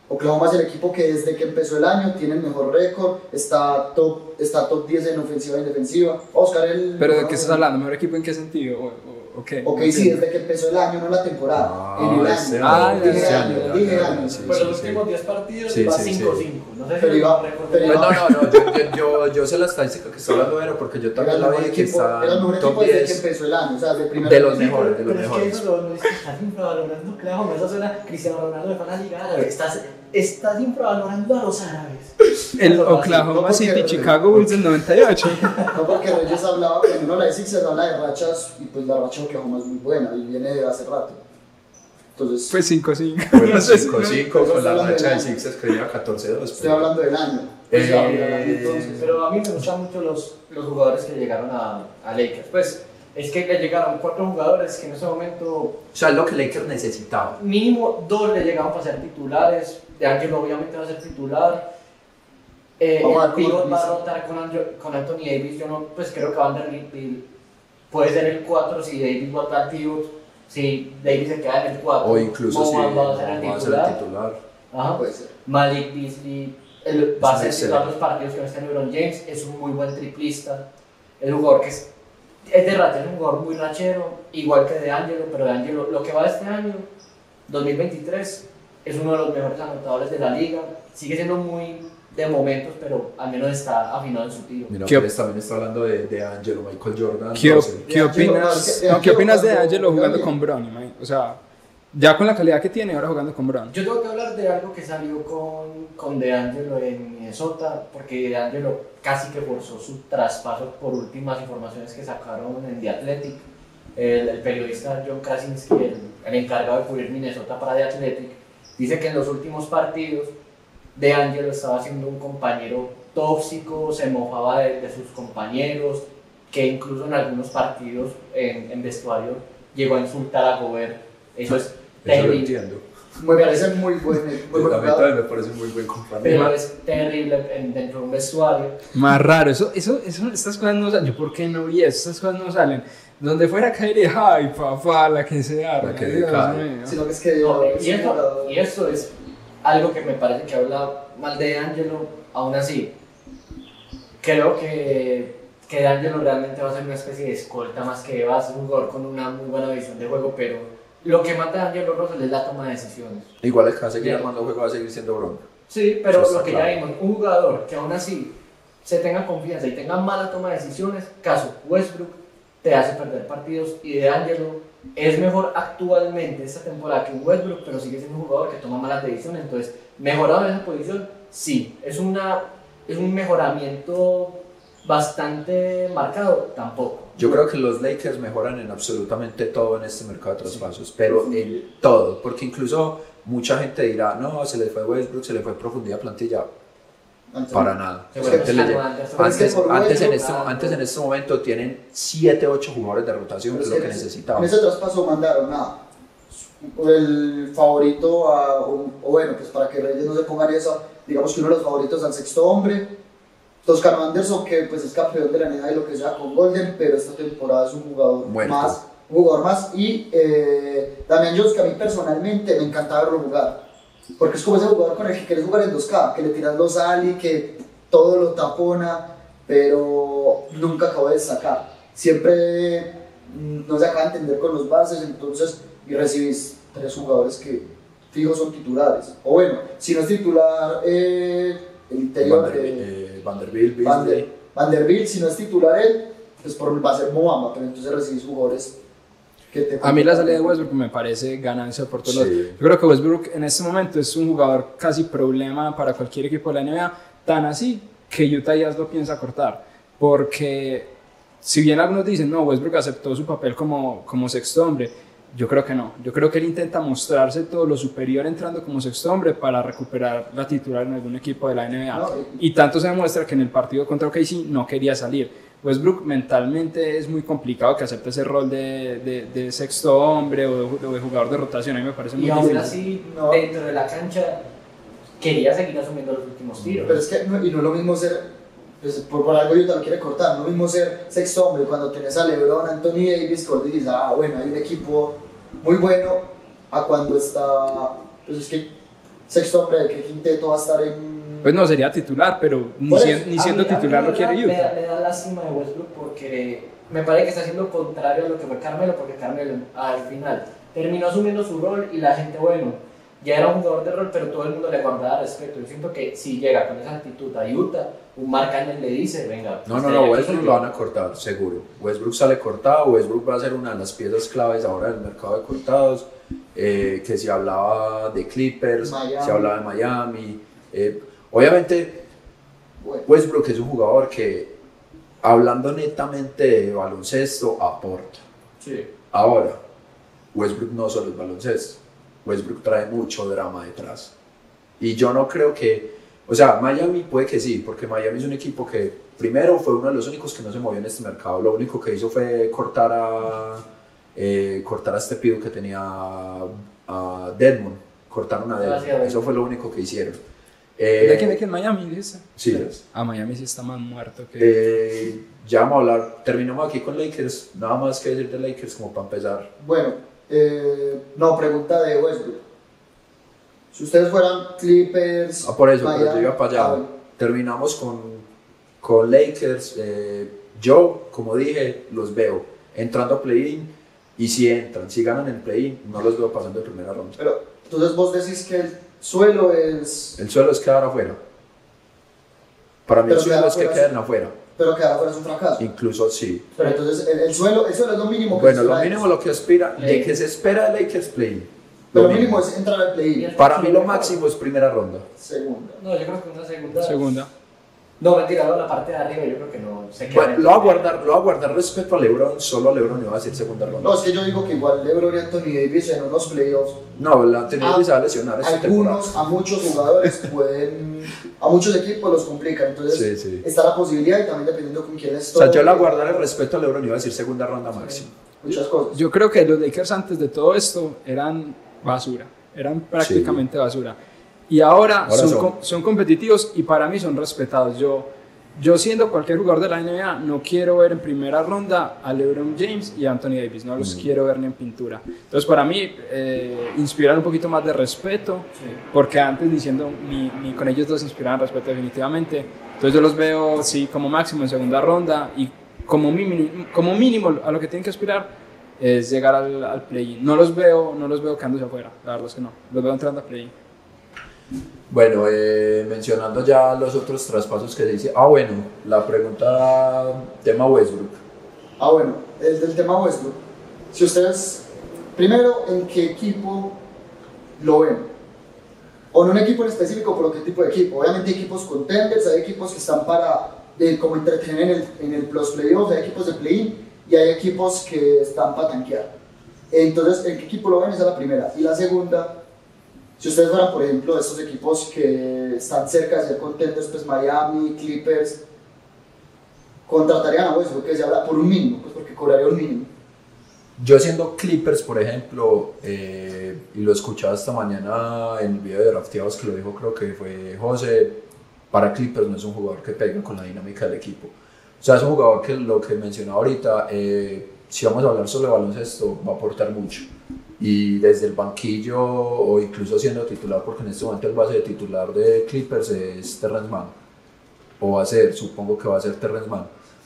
Oklahoma es el equipo que desde que empezó el año tiene el mejor récord, está top, está top diez en ofensiva y en defensiva. Oscar, el... ¿Pero de qué estás hablando? ¿Mejor equipo en qué sentido? ¿O, o, o qué? Ok, No sí, entiendo. desde que empezó el año, no la temporada, Ah, en el este año. Ah, año, dije este año, año, dije ya, año. sí, Pues sí, los sí. últimos diez partidos Sí, va sí, sí. cinco cinco. No sé si Pero es iba- un récord. pero Pues iba- no, no, no, yo, yo, yo, yo sé la estadística que está hablando Vero porque yo Era también el la mejor vi que equipo, está era el mejor en top equipo desde que diez empezó el año, o sea, de primera de los división. mejores, de los Pero es que mejores. eso lo, lo es que estás infravalorando Oklahoma, eso suena Cristiano Ronaldo de fan a Liga Árabe. Estás, estás infravalorando a los árabes. El Eso pasa. Oklahoma No, porque- City, Chicago Bulls del noventa y ocho. No, porque Reyes hablaba, cuando uno habla de Sixers habla de rachas, y pues la racha de Oklahoma es muy buena, y viene de hace rato. Entonces, Pues cinco cinco. Bueno, No sé si- cinco cinco no- con la no- racha de no- Sixers que iba catorce dos. estoy hablando del año. Eh, Sí, habla del año, entonces. Pero a mí me gustan mucho los, los jugadores que llegaron a, a Lakers. Pues es que le llegaron cuatro jugadores que en ese momento O sea, es lo que Lakers necesitaba. mínimo dos le llegaron para ser titulares. De Angelo obviamente va a ser titular. Eh, Vamos a el ver cómo pivot va a empieza. rotar con, Anjo- con Anthony Davis. Yo no, pues creo que Vanderbilt puede ser el cuatro si Davis vota al pivot. Si Davis se queda en el cuatro. O incluso si Boban va a ser el va a ser titular. el titular. Ajá. Puede ser. Malik Beasley él va a Es ser un titular los excelente. partidos que no esté LeBron James. Es un muy buen triplista. El jugador que es, es de racha, es un jugador muy rachero, igual que De Angelo, pero De Angelo, lo que va de este año, dos mil veintitrés, es uno de los mejores anotadores de la liga. Sigue siendo muy de momentos, pero al menos está afinado en su tiro. Mira, ¿Qué op- Pérez también está hablando de, de Angelo, Michael Jordan. ¿Qué, doce. op- ¿qué De Angelo, opinas, no, es que de no, ¿qué Angelo opinas de cuando Angelo juega jugando bien. con Bronny, man? O sea, ya con la calidad que tiene, ahora jugando con Bronny. Yo tengo que hablar de algo que salió con, con De Angelo en Minnesota, porque De Angelo casi que forzó su traspaso por últimas informaciones que sacaron en The Athletic. El, el periodista John Krasinski, el, el encargado de cubrir Minnesota para The Athletic, dice que en los últimos partidos De Angelo estaba siendo un compañero tóxico, se mofaba de, de sus compañeros, que incluso en algunos partidos en, en vestuario llegó a insultar a Gobert. Eso es Eso lo terrible. entiendo. Me parece muy buen, muy Pues buen a mí jugador. también me parece un muy buen compañero. Pero es terrible en- dentro de un vestuario. Más raro, eso, eso, eso, estas cosas no salen. Yo, ¿por qué no vi eso? Estas cosas no salen. Donde fuera Kyrie, ay, papá, la que se arma. La que Dios cae. mío. Sino que es que No, es y, un esto, jugador- y esto es algo que me parece que habla mal de Angelo. Aún así, creo que, que De Angelo realmente va a ser una especie de escolta más que va a ser un jugador con una muy buena visión de juego, pero lo que mata a Angelo Russell es la toma de decisiones. Igual el que va a seguir Bien. armando juego va a seguir siendo Bronco. Sí, pero Eso lo está que claro. ya vimos, un jugador que aún así se tenga confianza y tenga mala toma de decisiones, caso Westbrook, te hace perder partidos, y De Angelo es mejor actualmente esta temporada que un Westbrook, pero sigue siendo un jugador que toma malas decisiones. Entonces, mejorado en esa posición, sí, es, una, es un mejoramiento bastante marcado, tampoco. Yo creo que los Lakers mejoran en absolutamente todo en este mercado de traspasos, pero en todo, porque incluso mucha gente dirá, no, se le fue Westbrook, se le fue profundidad a plantilla. Antes- Para nada. Se O vuelve sea, antes, le sano, llega- antes- Pero es que antes, por antes en Westbrook, este, ah, antes en este momento tienen siete ocho jugadores de rotación, que Pero es lo que en ese- necesitaban. En ese traspaso mandaron a el favorito, a, o, o bueno, pues para que Reyes no se pongan esa, digamos que uno de los favoritos al sexto hombre, Toscano Anderson, que pues es campeón de la N B A y lo que sea con Golden, pero esta temporada es un jugador Muerto. más, un jugador más, y eh, Damian Jones, que a mí personalmente me encanta verlo jugar, porque es como ese jugador con el que quieres jugar en dos K, que le tiras los ali, que todo lo tapona, pero nunca acabo de destacar. Siempre mm, no se acaba de entender con los bases, entonces y recibís tres jugadores que fijos son titulares. O bueno, si no es titular eh, el interior Vander- de eh, Vanderbilt, Beasley. Vander- Vanderbilt, si no es titular él, pues por, va a ser Mobamba, pero entonces recibís jugadores que te... A mí la salida de Westbrook me parece ganancia por todos Sí. lados. Yo creo que Westbrook en este momento es un jugador casi problema para cualquier equipo de la N B A, tan así que Utah Jazz lo piensa cortar, porque si bien algunos dicen, no, Westbrook aceptó su papel como, como sexto hombre, yo creo que no. Yo creo que él intenta mostrarse todo lo superior entrando como sexto hombre para recuperar la titular en algún equipo de la N B A. No, Y tanto se demuestra que en el partido contra O K C no quería salir. Westbrook mentalmente es muy complicado que acepte ese rol de, de, de sexto hombre o de, o de jugador de rotación. A mí me parece muy Y aún difícil. así, No. dentro de la cancha, quería seguir asumiendo los últimos tiros. Pero es que no, y no es lo mismo ser, pues, por, por algo Utah lo quiere cortar, no es lo mismo ser sexto hombre cuando tenés a LeBron, Anthony Davis, que vos dices, ah, bueno, hay un equipo muy bueno, a cuando está, pues es que sexto hombre, de qué quinteto va a estar en... Pues no sería titular, pero ni, Por si- eso, ni A siendo mí- a mí titular la lo quiere verdad me da- Utah. Me da lástima de Westbrook porque me parece que está haciendo contrario a lo que fue Carmelo, porque Carmelo al final terminó asumiendo su rol y la gente, bueno, ya era un jugador de rol, pero todo el mundo le guardaba respeto. Yo siento que si llega con esa actitud a Utah, un Mark Cannon le dice, venga. No, no, usted no, aquí Westbrook soy lo yo. van a cortar, seguro. Westbrook sale cortado, Westbrook va a ser una de las piezas claves ahora del mercado de cortados, eh, que se hablaba de Clippers, Miami. se hablaba de Miami. eh, obviamente, Bueno, Westbrook es un jugador que, hablando netamente de baloncesto, aporta. Sí. Ahora, Westbrook no solo es baloncesto, Westbrook trae mucho drama detrás. Y yo no creo que, o sea, Miami puede que sí, porque Miami es un equipo que primero fue uno de los únicos que no se movió en este mercado. Lo único que hizo fue cortar a, eh, cortar a este pido que tenía a Dedmon, cortaron a Gracias, Dedmon. Eso Dedmon. fue lo único que hicieron. Eh, ¿De quién? ¿De quién? ¿Miami? Dice. Sí. Ah, Miami sí está más muerto que... Eh, ya vamos a hablar, terminamos aquí con Lakers, nada más que decir de Lakers como para empezar. bueno eh, no, pregunta de Westbrook. Si ustedes fueran Clippers... Ah, por eso, pero Miami- yo iba para allá. Ah, bueno. Terminamos con, con Lakers. eh, yo, como dije, los veo entrando a play-in y si entran, si ganan el play-in, no los veo pasando de primera ronda. Pero entonces vos decís que el suelo es... El suelo es quedar afuera. Para mí Pero el suelo quedar es que afuera queden afuera. Pero quedar afuera es un fracaso. Incluso sí. Pero entonces el, el suelo, el suelo es lo mínimo que Bueno, se lo espera mínimo de- lo que aspira, de Play. que se espera de Lakers play-in. Pero lo mínimo es entrar al play-in. Para mí lo máximo es primera ronda. Segunda. No, yo creo que una segunda. Segunda. No, mentira, no, la parte de arriba yo creo que no se queda. Bueno, en el lo voy a primero. guardar, lo voy a guardar respeto a LeBron, solo a LeBron iba a decir segunda ronda. No, es que yo digo que igual LeBron y Anthony Davis en unos playoffs, No, la Anthony Davis se va a lesionar esta temporada. algunos, a muchos jugadores pueden, a muchos equipos los complican. Entonces Sí, sí. está la posibilidad y también dependiendo con quién O estoy. sea, yo la guardar el respeto a LeBron iba a decir segunda ronda máximo. Muchas cosas. Yo creo que los Lakers antes de todo esto eran basura, eran prácticamente basura. Y ahora, Ahora son, son. com- son competitivos y para mí son respetados. Yo, yo siendo cualquier jugador de la N B A, no quiero ver en primera ronda a LeBron James y a Anthony Davis, no los Mm. quiero ver ni en pintura. Entonces para mí, eh, inspirar un poquito más de respeto, Sí. porque antes diciendo, ni, ni con ellos dos inspiraban respeto definitivamente. Entonces yo los veo, sí, como máximo en segunda ronda y como mínimo, como mínimo a lo que tienen que aspirar es llegar al, al play-in. No los veo, no los veo quedándose afuera, la verdad es que no. Los veo entrando a play-in. Bueno, eh, mencionando ya los otros traspasos que se dice. Ah, bueno, la pregunta tema Westbrook. Ah, bueno, el del tema Westbrook. Si ustedes, primero, ¿en qué equipo lo ven? O no un equipo en específico, pero qué tipo de equipo. Obviamente hay equipos contenders, hay equipos que están para eh, como entretener en el, en el plus playoffs, hay equipos de play-in y hay equipos que están para tanquear. Entonces, ¿en qué equipo lo ven? Esa es la primera. Y la segunda, si ustedes fueran, por ejemplo, de estos equipos que están cerca de ser contenders, pues Miami, Clippers, contratarían a Westbrook, que se habla por un mínimo, pues porque cobraría un mínimo. Yo siendo Clippers, por ejemplo, eh, y lo escuchaba esta mañana en el video de Drafteados que lo dijo, creo que fue José, para Clippers no es un jugador que pega con la dinámica del equipo. O sea, es un jugador que lo que mencionaba ahorita, eh, si vamos a hablar sobre baloncesto, va a aportar mucho. Y desde el banquillo o incluso siendo titular, porque en este momento el base de titular de Clippers es Terrence Mann, o va a ser, supongo que va a ser Terrence Mann.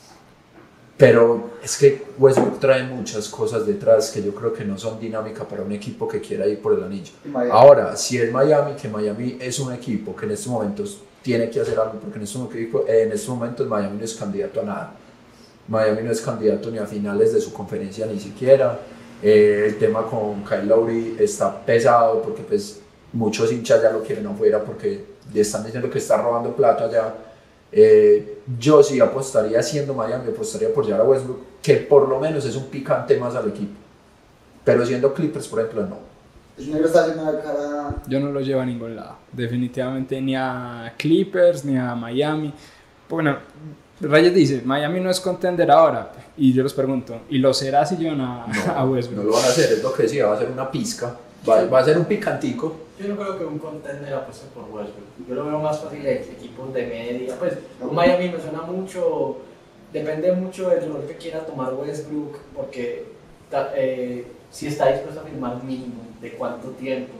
Pero es que Westbrook trae muchas cosas detrás que yo creo que no son dinámicas para un equipo que quiera ir por el anillo. Y Miami. Ahora, si es Miami, que Miami es un equipo que en estos momentos tiene que hacer algo, porque en estos, equipo, eh, en estos momentos Miami no es candidato a nada. Miami no es candidato ni a finales de su conferencia ni siquiera. Eh, el tema con Kyle Lowry está pesado porque pues muchos hinchas ya lo quieren afuera porque le están diciendo que está robando plata ya. Eh, yo sí apostaría, siendo Miami, apostaría por llevar a Westbrook, que por lo menos es un picante más al equipo. Pero siendo Clippers, por ejemplo, no. El negro está haciendo la cara. Yo no lo llevo a ningún lado, definitivamente ni a Clippers ni a Miami. Bueno, Reyes dice, Miami no es contender ahora, y yo les pregunto, ¿y lo será si llevan a, a Westbrook? No lo van a hacer, es lo que decía, va a ser una pizca, va, va a ser un picantico. Yo no creo que un contender apueste por Westbrook. Yo lo veo más fácil de equipos de media. Pues un Miami me suena mucho, depende mucho del rol que quiera tomar Westbrook, porque ta- eh, si está dispuesto a firmar un mínimo, de cuánto tiempo.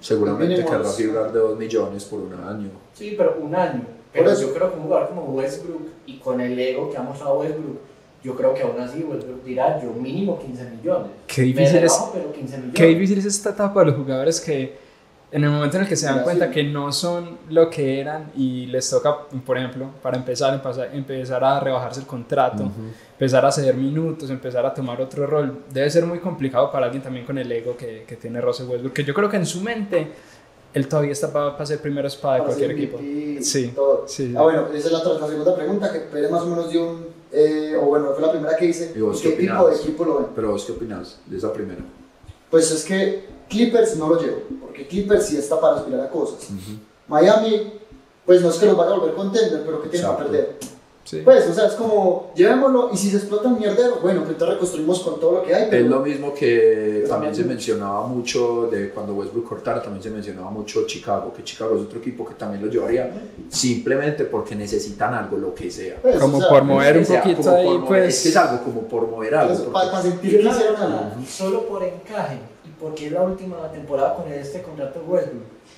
Seguramente Mínimo querrá es- figurar de dos millones por un año. Sí, pero un año. Por Pero eso. yo creo que un jugador como Westbrook y con el ego que ha mostrado Westbrook, yo creo que aún así Westbrook dirá yo mínimo quince millones. Qué difícil Me es- rebajo, pero quince millones. Qué difícil es esta etapa de los jugadores que en el momento en el que se dan Mira, cuenta sí. que no son lo que eran y les toca, por ejemplo, para empezar, empezar, empezar a rebajarse el contrato, empezar a ceder minutos, empezar a tomar otro rol, debe ser muy complicado para alguien también con el ego que, que tiene Russell Westbrook, que yo creo que en su mente él todavía está para, para ser primera espada de Para cualquier ser equipo. M V P, Sí, todo. sí. Ah, bueno, esa es la, otra- la segunda pregunta que Pérez más o menos dio un, eh, o bueno, fue la primera que hice. ¿Y vos ¿Qué qué tipo de opinabas? equipo lo ven? Pero vos qué opinás de esa primera? Pues es que Clippers no lo llevo, porque Clippers sí está para aspirar a cosas. Miami, pues no es que los vaya a volver contender, pero que tiene Exacto. que perder. Sí. Pues, o sea, es como, llevémoslo y si se explota un mierdero, bueno, pues entonces reconstruimos con todo lo que hay. Pero Es lo mismo que Pero también se también- mencionaba mucho de cuando Westbrook cortara, también se mencionaba mucho Chicago, que Chicago es otro equipo que también lo llevaría simplemente porque necesitan algo, lo que sea. pues, Como o sea, por mover un O sea, poquito como ahí, por mover- pues. Es que es algo como por mover algo. eso, porque- para, para sentir Yo que la hicieron verdad, algo. solo por encaje y porque es la última temporada con este contrato de Westbrook,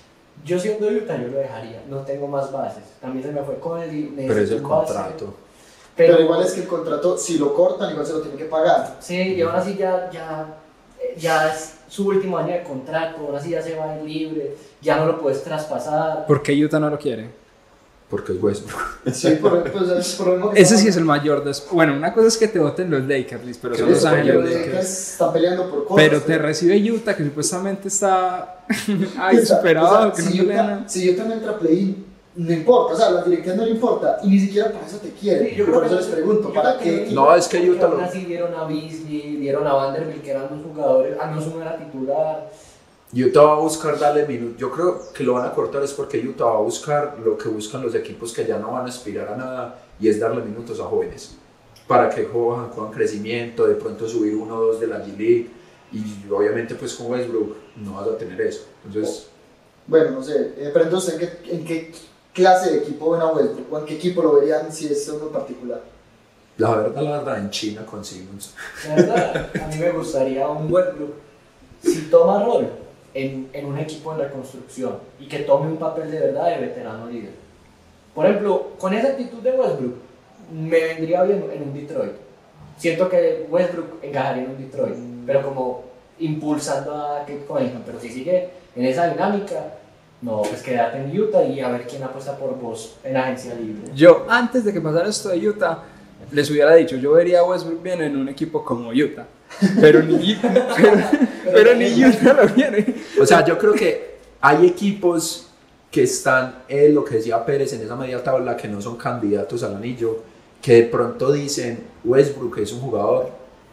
yo siendo Utah yo lo dejaría, no tengo más bases. También se me fue con el Pero es el un base. contrato. Pero, igual es que el contrato, si lo cortan, igual se lo tienen que pagar. Sí, y aún así ya, ya, eh, ya es su último año de contrato, aún así ya se va a ir libre, ya no lo puedes traspasar. ¿Por qué Utah no lo quiere? Porque es Westbrook. Sí, por, pues, es por lo mismo que Ese estamos- sí es el mayor des... Bueno, una cosa es que te voten los Lakers, Liz, pero Que son Por los eso, porque Ángeles los Lakers. Lakers están peleando por cosas. Pero te recibe Utah, que supuestamente está ay, O sea, superado, o sea, que si no le Utah, gana. si Utah no entra a play-in, no importa, o sea, a la directiva no le importa, y ni siquiera para eso te quieren. Sí, yo por creo eso que- les pregunto, yo ¿para creo qué? que No, es que porque Utah aún lo- así dieron a Beasley, dieron a Vanderbilt, que eran dos jugadores, a no uno era titular. Utah va a buscar darle minutos. Yo creo que lo van a cortar es porque Utah va a buscar lo que buscan los equipos que ya no van a aspirar a nada y es darle minutos a jóvenes para que cojan, cojan crecimiento, de pronto subir uno o dos de la G League y obviamente pues con Westbrook no vas a tener eso. Entonces, Bueno, no sé, eh, pero entonces, ¿en qué, en qué clase de equipo ven a Westbrook? ¿O en qué equipo lo verían si es uno en particular? la verdad, la verdad, en China con Simmons. La verdad, a mí me gustaría un Westbrook, si toma rol en, en un equipo en reconstrucción y que tome un papel de verdad de veterano líder. Por ejemplo, con esa actitud de Westbrook, me vendría bien en un Detroit. Siento que Westbrook encajaría en un Detroit, pero como impulsando a Kate Cunningham. Pero si sigue en esa dinámica, no, pues quédate en Utah y a ver quién apuesta por vos en agencia libre. Yo, antes de que pasara esto de Utah, les hubiera dicho, yo vería a Westbrook bien en un equipo como Utah. Pero ni, pero, pero ni Utah lo quiere. O sea, yo creo que hay equipos que están, eh, lo que decía Pérez, en esa media tabla, que no son candidatos al anillo, que de pronto dicen, Westbrook es un jugador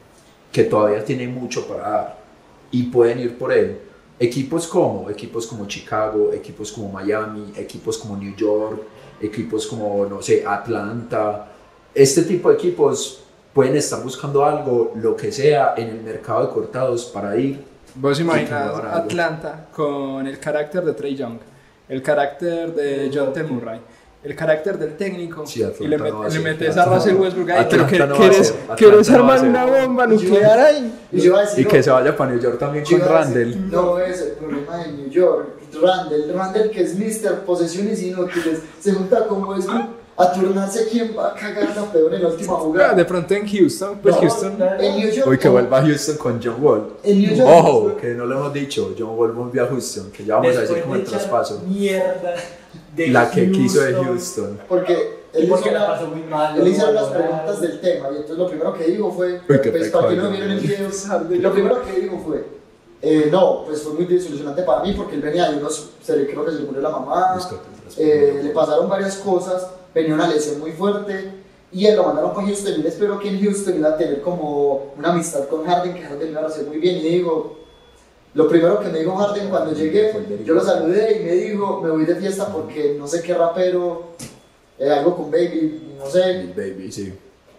que todavía tiene mucho para dar y pueden ir por él. Equipos como, equipos como Chicago, equipos como Miami, equipos como New York, equipos como, no sé, Atlanta, este tipo de equipos pueden estar buscando algo, lo que sea, en el mercado de cortados para ir. Vos Sí, imaginas que ahora algo. Atlanta con el carácter de Trae Young, el carácter de John T. Murray, el carácter del técnico, Sí, Atlanta y le, no met- va a le ser. metes a Russell Westbrook ahí, pero que, Atlanta no va a quieres, ser. Atlanta quieres no va a armar ser. una bomba nuclear ahí. Y yo iba a decir, Y no, que se vaya para New York también yo con iba a decir, Randall. No es el problema de New York. Randall, Randall que es mister Posesiones Inútiles, se junta con Westbrook a turnarse quién va a cagar la peor en la última Ah, jugada. de pronto en Houston, pues No, Houston. no, En New York. Uy, que vuelva a Houston con John Wall. En New York. Ojo, que no lo hemos dicho, John Wall volvió a Houston, que ya vamos a decir Después como de el echar traspaso. Mierda de La que quiso de Houston. Houston. Porque Y él porque hizo la una- pasó muy mal. Él hicieron lo las valoraron. preguntas del tema y entonces lo primero que dijo fue, Uy, qué pues pecado, para que no yo vieron no. el video, lo primero que dijo fue, eh, no, pues fue muy desilusionante para mí porque él venía de unos, se le creo que se le murió la mamá, eh, le pasaron varias cosas, venía una lesión muy fuerte y él lo mandaron para Houston y él esperó que en Houston iba a tener como una amistad con Harden, que Harden iba a hacer muy bien y digo, lo primero que me dijo Harden cuando llegué, yo lo saludé y me dijo, me voy de fiesta porque no sé qué rapero, eh, algo con Baby, no sé, Lil Baby, sí.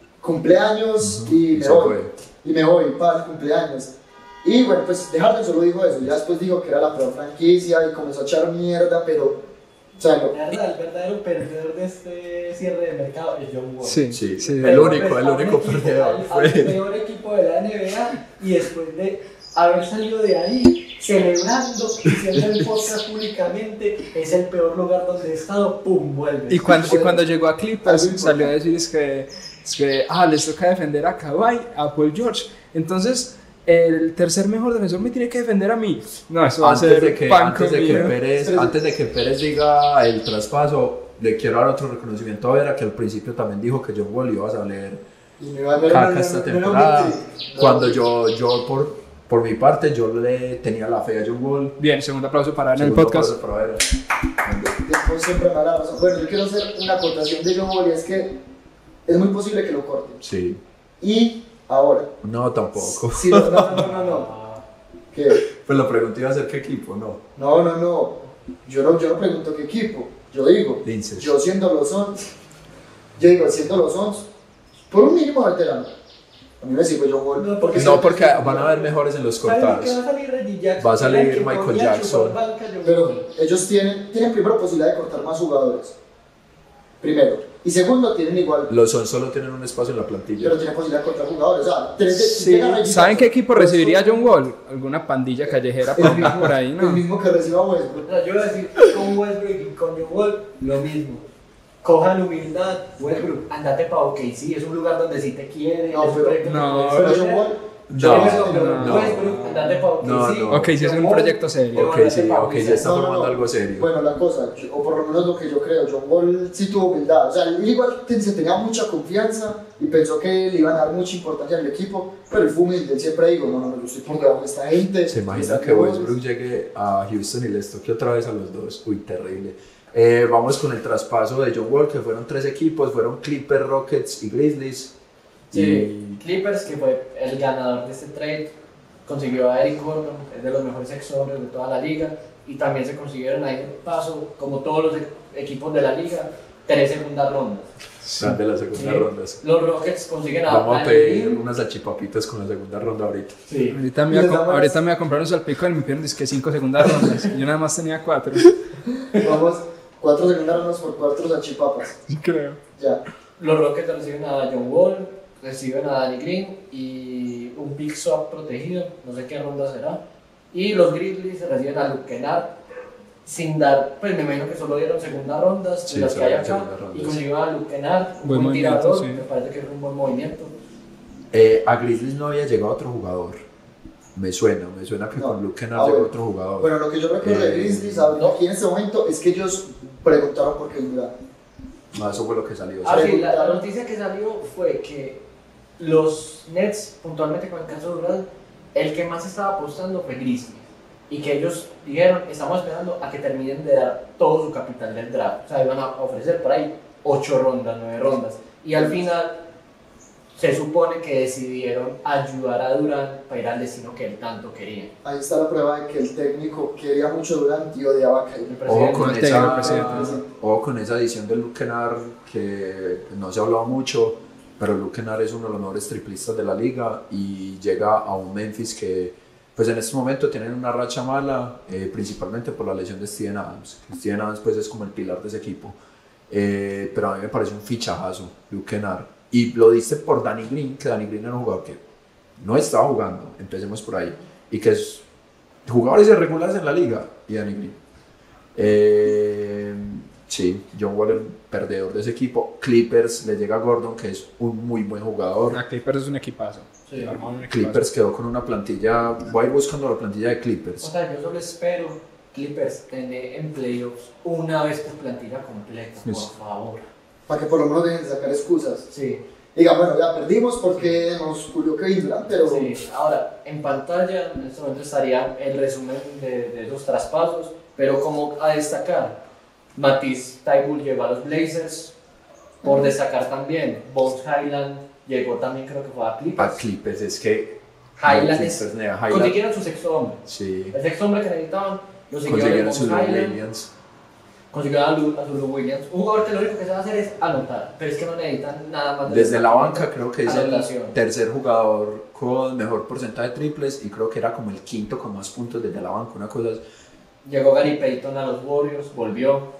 cumpleaños y me Se voy. fue. Y me voy para el cumpleaños. Y bueno, pues de Harden solo dijo eso. Ya después dijo que era la peor franquicia y comenzó a echar mierda, pero. O sea, lo- La verdad, el verdadero perdedor de este cierre de mercado es John Wall. Sí, Sí, sí. el Pero único, pues, el a un único equipo- perdedor al- fue al él. peor equipo de la N B A y después de haber salido de ahí, celebrando, diciendo el podcast públicamente, es el peor lugar donde he estado, pum, vuelve. Y cuando, y cuando llegó a Clippers salió a decir es que, es que ah, les toca defender a Kawhi, a Paul George. Entonces, el tercer mejor defensor me tiene que defender a mí. No, eso va antes a ser de que, pan antes de que comido. Pérez, antes de que Pérez diga el traspaso, le quiero dar otro reconocimiento a Vera, que al principio también dijo que John Wall iba a salir Y me va a ver caca esta no, no, no, temporada. no, no, no. Cuando yo, yo por, por mi parte, yo le tenía la fe a John Wall. Bien, segundo aplauso para en el Segundo podcast. paso para Vera. Después siempre me da la razón. Bueno, yo quiero hacer una acotación de John Wall y es que es muy posible que lo corten. Sí. Y ahora, No, tampoco. si lo, no, no, no, no, no. ¿Qué? Pues la pregunta iba a ser qué equipo, no. No, no, no. Yo no, yo no pregunto qué equipo. Yo digo, Linces. yo siendo los Suns, yo digo, siendo los Suns, por un mínimo veterano. A mí me sirve John Wall. No, porque No, porque van a haber mejores en los ¿Saben que va a cortados. salir Reggie Jackson? Va a salir Era el que Michael ponía Jackson. chupar banca, John Pero Wall. ellos tienen, tienen primero posibilidad de cortar más jugadores. Primero. Y segundo, tienen igual. Los Suns solo tienen un espacio en la plantilla. Pero tienen posibilidad de cortar jugadores. O sea, tres de- Sí, llega Reggie ¿saben qué Jackson, equipo pues, recibiría John Wall? Alguna pandilla callejera por, el mismo, por ahí, el ¿no? mismo que reciba Westbrook. O sea, yo voy a decir, con Westbrook y con John Wall, lo mismo. Cojan humildad, Westbrook, andate pa' O K C, es un lugar donde sí te quieren. No, es un pero- proyecto que no, puedes Pero John hacer. Wall, No, no, Westbrook, andate pa' O K C. No, no. Ok, sí es un proyecto serio. Ok, sí, ok, ya está No, no, formando no. algo serio. Bueno, la cosa, yo- o por lo menos lo que yo creo, John Wall sí tuvo humildad. O sea, él igual te- se tenía mucha confianza y pensó que le iban a dar mucha importancia al equipo, pero él fue humilde. Él siempre dijo: no, no, no, yo estoy por debajo de esta gente. ¿Se imagina están que mejores". Westbrook llegue a Houston y les toque otra vez a los dos? Uy, terrible. Eh, vamos con el traspaso de John Wall, que fueron tres equipos, fueron Clippers, Rockets y Grizzlies. Sí, Clippers, que fue el ganador de este trade, consiguió a Eric Gordon, es de los mejores ex hombres de toda la liga, y también se consiguieron ahí de paso, como todos los e- equipos de la liga, tres segundas rondas. Están de la segunda Sí. ronda. Los Rockets consiguen a Vamos a Danny pedir Green. unas salchipapitas con la segunda ronda ahorita. Sí. Ahorita me, iba a, Y les com- damos- ahorita me iba a comprar un salpico y me pidieron que cinco segundas rondas. Yo nada más tenía cuatro. Vamos, cuatro segundas rondas por cuatro salchipapas. Creo. Ya. Los Rockets reciben a John Wall, reciben a Danny Green y un pick swap protegido, no sé qué ronda será. Y los Grizzlies reciben a Luke Kennard sin dar, pues me imagino que solo dieron segundas rondas Sí, de las que solo hay dieron acá. segundas rondas. Y consiguieron a Luke Kennard, un Buen buen movimiento, tirador, sí. me parece que es un buen movimiento. Eh, a Grizzlies no había llegado otro jugador. Me suena, me suena que No. con Luke Kennard Ah, llegó bueno. otro jugador. Bueno, lo que yo recuerdo de Eh, Grizzlies ahorita aquí en este momento es que ellos preguntaron por Kevin Durant. No, eso fue lo que salió. Ah, sí. sí, la, la noticia que salió fue que los Nets, puntualmente con el caso de Durant, el que más estaba apostando fue Grizzlies. Y que ellos dijeron, estamos esperando a que terminen de dar todo su capital del draft. O sea, iban a ofrecer por ahí ocho rondas, nueve rondas. Y al final se supone que decidieron ayudar a Durant para ir al destino que él tanto quería. Ahí está la prueba de que el técnico quería mucho Durant y odiaba a Kevin. El Ojo presidente. con, el técnico, el esa, presidente. ojo con esa edición de Luke Kennard, que no se hablaba mucho, pero Luke Kennard es uno de los mejores triplistas de la liga y llega a un Memphis que pues en este momento tienen una racha mala, eh, principalmente por la lesión de Steven Adams. Steven Adams pues es como el pilar de ese equipo, eh, pero a mí me parece un fichajazo Luke Kennard. Y lo diste por Danny Green, que Danny Green era un jugador que no estaba jugando, empecemos por ahí, y que es jugadores irregulares en la liga, y Danny Green. Eh, sí, John Wall, el perdedor de ese equipo. Clippers, le llega Gordon, que es un muy buen jugador. Ah, Clippers es un equipazo. Sí. Armaron un equipazo. Clippers quedó con una plantilla, voy a ir buscando la plantilla de O Clippers. sea, yo solo espero Clippers tener en playoffs una vez tu plantilla completa, por Sí. favor. Para que por lo menos dejen de sacar excusas. Sí, Digan, bueno, ya perdimos porque nos culió Kevin Durant, pero sí. Ahora, en pantalla en este momento estaría el resumen de, de esos traspasos, pero como a destacar, Matisse Thybulle llegó a los Blazers, por destacar también, Bones Highland llegó también, creo que fue a Clippers. A Clippers, es que Highland Clippers, es- nea, Highland, Consiguieron su sexto hombre. sí, El sexto hombre que necesitaban, lo siguieron consiguieron Bones su Lou Highland. Williams. Consiguieron a, Lu, a su Lou Williams, un jugador que lo único que sabe hacer es anotar, pero es que no necesitan nada más. de Desde la destacamiento. banca creo que es el Anotación. tercer jugador con mejor porcentaje de triples y creo que era como el quinto con más puntos desde la banca, una cosa es- Llegó Gary Payton a los Warriors, volvió.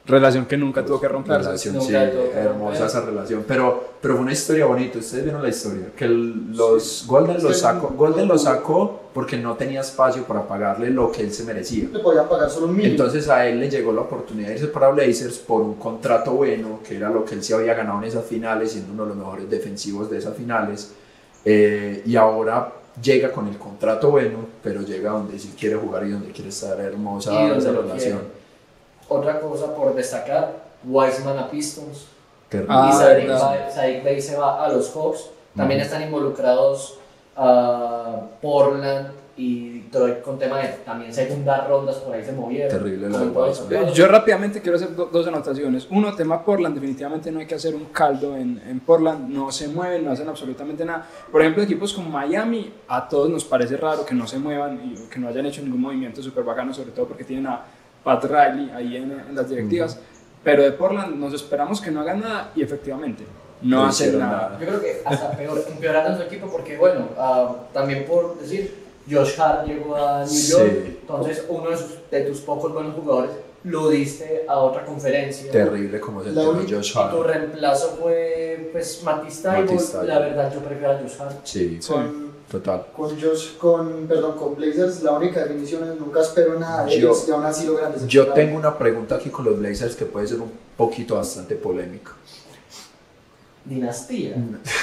relación que nunca tuvo que romperse. Relación, Nunca sí, tuvo que hermosa romper. esa relación, pero, pero fue una historia bonita. Ustedes vieron la historia, que el- los Golden Es lo que sacó, no- Golden lo no- sacó porque no tenía espacio para pagarle lo que él se merecía. Le podían pagar solo un mínimo. Entonces a él le llegó la oportunidad de irse para Blazers por un contrato bueno, que era lo que él se había ganado en esas finales, siendo uno de los mejores defensivos de esas finales. Eh, y ahora llega con el contrato bueno, pero llega donde sí quiere jugar y donde quiere estar. Hermosa Y donde esa lo relación. quiere. Otra cosa por destacar, Wiseman a Pistons. Terrible. Ah, y Sadiq verdad. Bey- Sadiq Bey se va a los Hawks. También Ujú. están involucrados a Portland y Detroit con tema de también segundas rondas, por ahí se movieron. Terrible lo Como de en todos Wiseman. esos casos. Yo rápidamente quiero hacer do- dos anotaciones. Uno, tema Portland, definitivamente no hay que hacer un caldo en, en Portland, no se mueven, no hacen absolutamente nada. Por ejemplo, equipos como Miami, a todos nos parece raro que no se muevan y que no hayan hecho ningún movimiento súper bacano, sobre todo porque tienen a Pat Riley ahí en, en las directivas. Pero de Portland nos esperamos que no hagan nada y efectivamente no, No hacen hicieron nada. nada. Yo creo que hasta peor, empeorando su equipo porque, bueno, ah, también por decir, Josh Hart llegó a New Sí. York, entonces uno de, sus- de tus pocos buenos jugadores lo diste a otra conferencia. Terrible como se La enteró única- Josh Y tu Hart. reemplazo fue, pues, Matisse Thybulle. Matisse Thybulle. La verdad, yo prefiero a Josh Hart. Sí, Sí. Con, total. con Josh, con, perdón, con Blazers, la única definición es nunca espero nada de Yo- ellos y aún así logran Yo decepcionar. tengo una pregunta aquí con los Blazers que puede ser un poquito bastante polémica. Dinastía.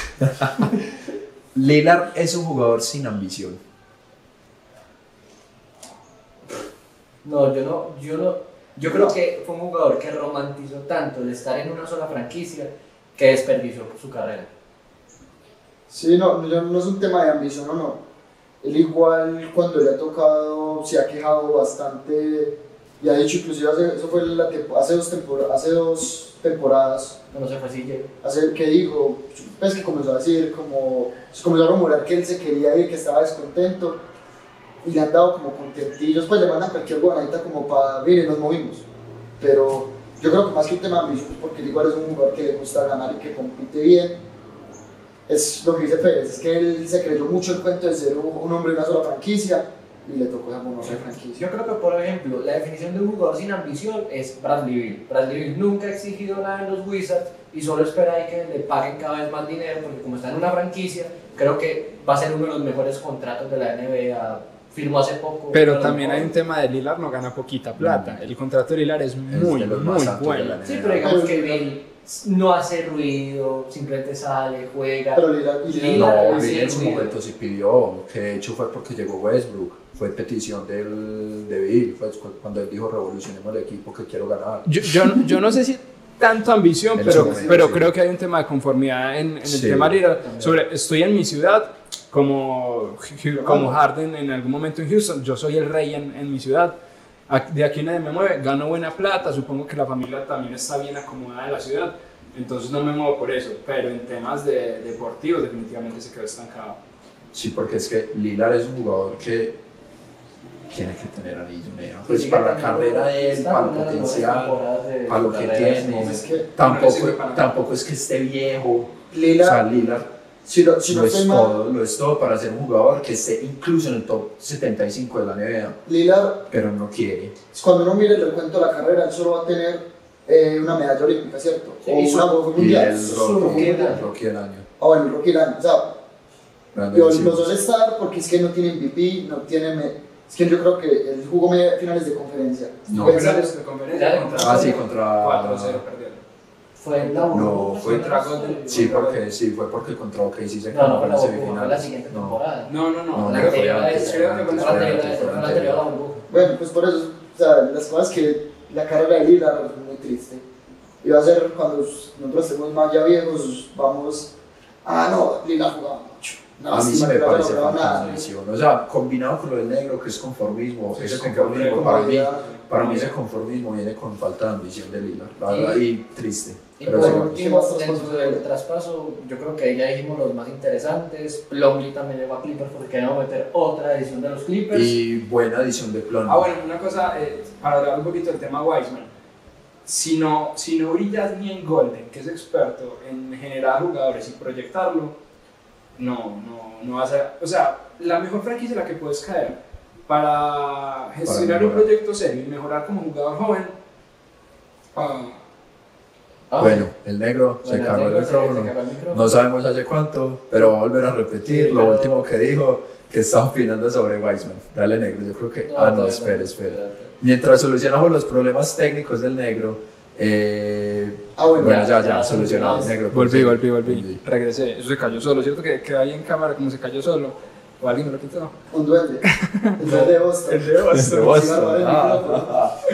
Lillard es un jugador sin ambición. No, yo no, yo no. Yo creo que fue un jugador que romantizó tanto el estar en una sola franquicia que desperdició su carrera. Sí, no, no, no es un tema de ambición o no. Él igual cuando le ha tocado se ha quejado bastante y ha dicho inclusive hace, eso fue la tempo- hace, dos tempor- hace dos temporadas, No sé, fue si llegó. hace que dijo, pues que comenzó a decir como, se comenzó a rumorar que él se quería ir, que estaba descontento y le han dado como contentillos, pues le mandan cualquier guanadita como para, mire, nos movimos, pero yo creo que más que un tema de ambición, porque él igual es un jugador que le gusta ganar y que compite bien. Es lo que dice Pérez, es que él se creyó mucho el cuento de ser un, un hombre de una sola franquicia y le tocó esa monosa franquicia. Yo creo que, por ejemplo, la definición de un jugador sin ambición es Bradley Beal. Bradley Beal nunca ha exigido nada en los Wizards y solo espera ahí que le paguen cada vez más dinero porque como está en una franquicia, creo que va a ser uno de los mejores contratos de la N B A. Firmó hace poco. Pero uno de los también hay un mejores. tema de Lillard, no gana poquita plata. El contrato de Lillard es muy, de los más muy altos de bueno. la N B A. Sí, pero digamos que Beal no hace ruido, simplemente sale, juega. Pero Lillard, y Lillard- Lillard No, hace Bill en su ruido. momento sí pidió, que de hecho fue porque llegó Westbrook, fue petición del, de Bill, fue cuando él dijo revolucionemos el equipo que quiero ganar. Yo, yo, yo no sé si tanto ambición, En pero, su momento, pero sí. creo que hay un tema de conformidad en, en el Sí, tema Lillard. también. Sobre, estoy en mi ciudad, como, como Harden en algún momento en Houston, yo soy el rey en, en mi ciudad. Ac- De aquí nadie me mueve, gano buena plata, supongo que la familia también está bien acomodada en la ciudad, entonces no me muevo por eso, pero en temas de, deportivos definitivamente se quedó estancado. Sí, porque es que Lillard es un jugador que tiene que tener anillo, nea. Pues Sí, para la también carrera de él, está para el una de las mejores potencial, temporadas de para lo su que carrera, tiene. sí. es que Tampoco, sirve para nada. tampoco es que esté viejo. O sea, Lillard, Lillard si, lo, si no lo es estoy mal, todo, lo es todo para ser un jugador que esté incluso en el top setenta y cinco de la N B A, Lillard, pero no quiere. cuando uno mire el recuento de la carrera, él solo va a tener eh, una medalla olímpica, ¿cierto? Sí, o y su- una o fue Y mundial. el Su Rocky, rookie del el año. Rocky del año. Ah, bueno, el Rookie del año. O sea, Brandon Yo, Simmons. lo suele estar porque es que no tiene M V P, no tiene. me- es que yo creo que él jugó media- finales de conferencia. No. Pensa- de conferencia contra Ah, sí, contra. cuatro cero perdieron. Fue en la No, burbuja, fue contra Golden- Sí, porque, sí, fue porque contra O K C se No, no quedó fue en la burbuja, fue semifinales. la siguiente No. temporada. No, no, no. No, La creo que anterior fue a antes, esa, creo que fue fue la antes, anterior fue a esa, fue la anterior. anterior a la burbuja. Bueno, pues por eso, o sea, las cosas que la carrera de Lillard es muy triste. Y va a ser cuando nosotros estemos más ya viejos, vamos. Ah, no, Lillard jugaba mucho. No, A mí sí lástima me que no haya parece logrado falta nada. de ambición. O sea, combinado con lo del negro, que es conformismo, Sí, ese sí, conformismo como para mí, comodidad. para mí ese conformismo viene con falta de ambición de Lillard, la verdad, y triste. Y Pero por sí, bueno, último, ¿qué más dentro traspasos? del traspaso, yo creo que ya dijimos los más interesantes. Plumlee también llegó a Clippers porque queríamos meter otra edición de los Clippers. y buena edición de Plon. Ah, bueno, una cosa, eh, para hablar un poquito del tema Wiseman. Si no, si no brillas ni en Golden, que es experto en generar jugadores y proyectarlo, no, no, no vas a... O sea, la mejor franquicia en la que puedes caer para gestionar un mejorar. proyecto serio y mejorar como jugador joven, Ah, Ah, Bueno, el negro se bueno, cagó el negro se- se micrófono. cagó el micrófono. No sabemos hace cuánto, pero va a volver a repetir Sí, lo pero- último que dijo, que estaba opinando sobre Weissman. Dale, negro, yo creo que... No, ah, no, todavía espera, no. espera. Mientras solucionamos los problemas técnicos del negro, eh, Ah, bueno, bueno, ya, ya, ya, ya, solucionamos, ya. negro. volví, pues, volví, volví. volví. Regresé. Eso se cayó solo, ¿cierto? Que, que ahí en cámara como se cayó solo. O alguien me lo quitó. Un duende. El duende de Boston. El de Boston. De Boston. Sí, el Ah, micrófono. ah, ah.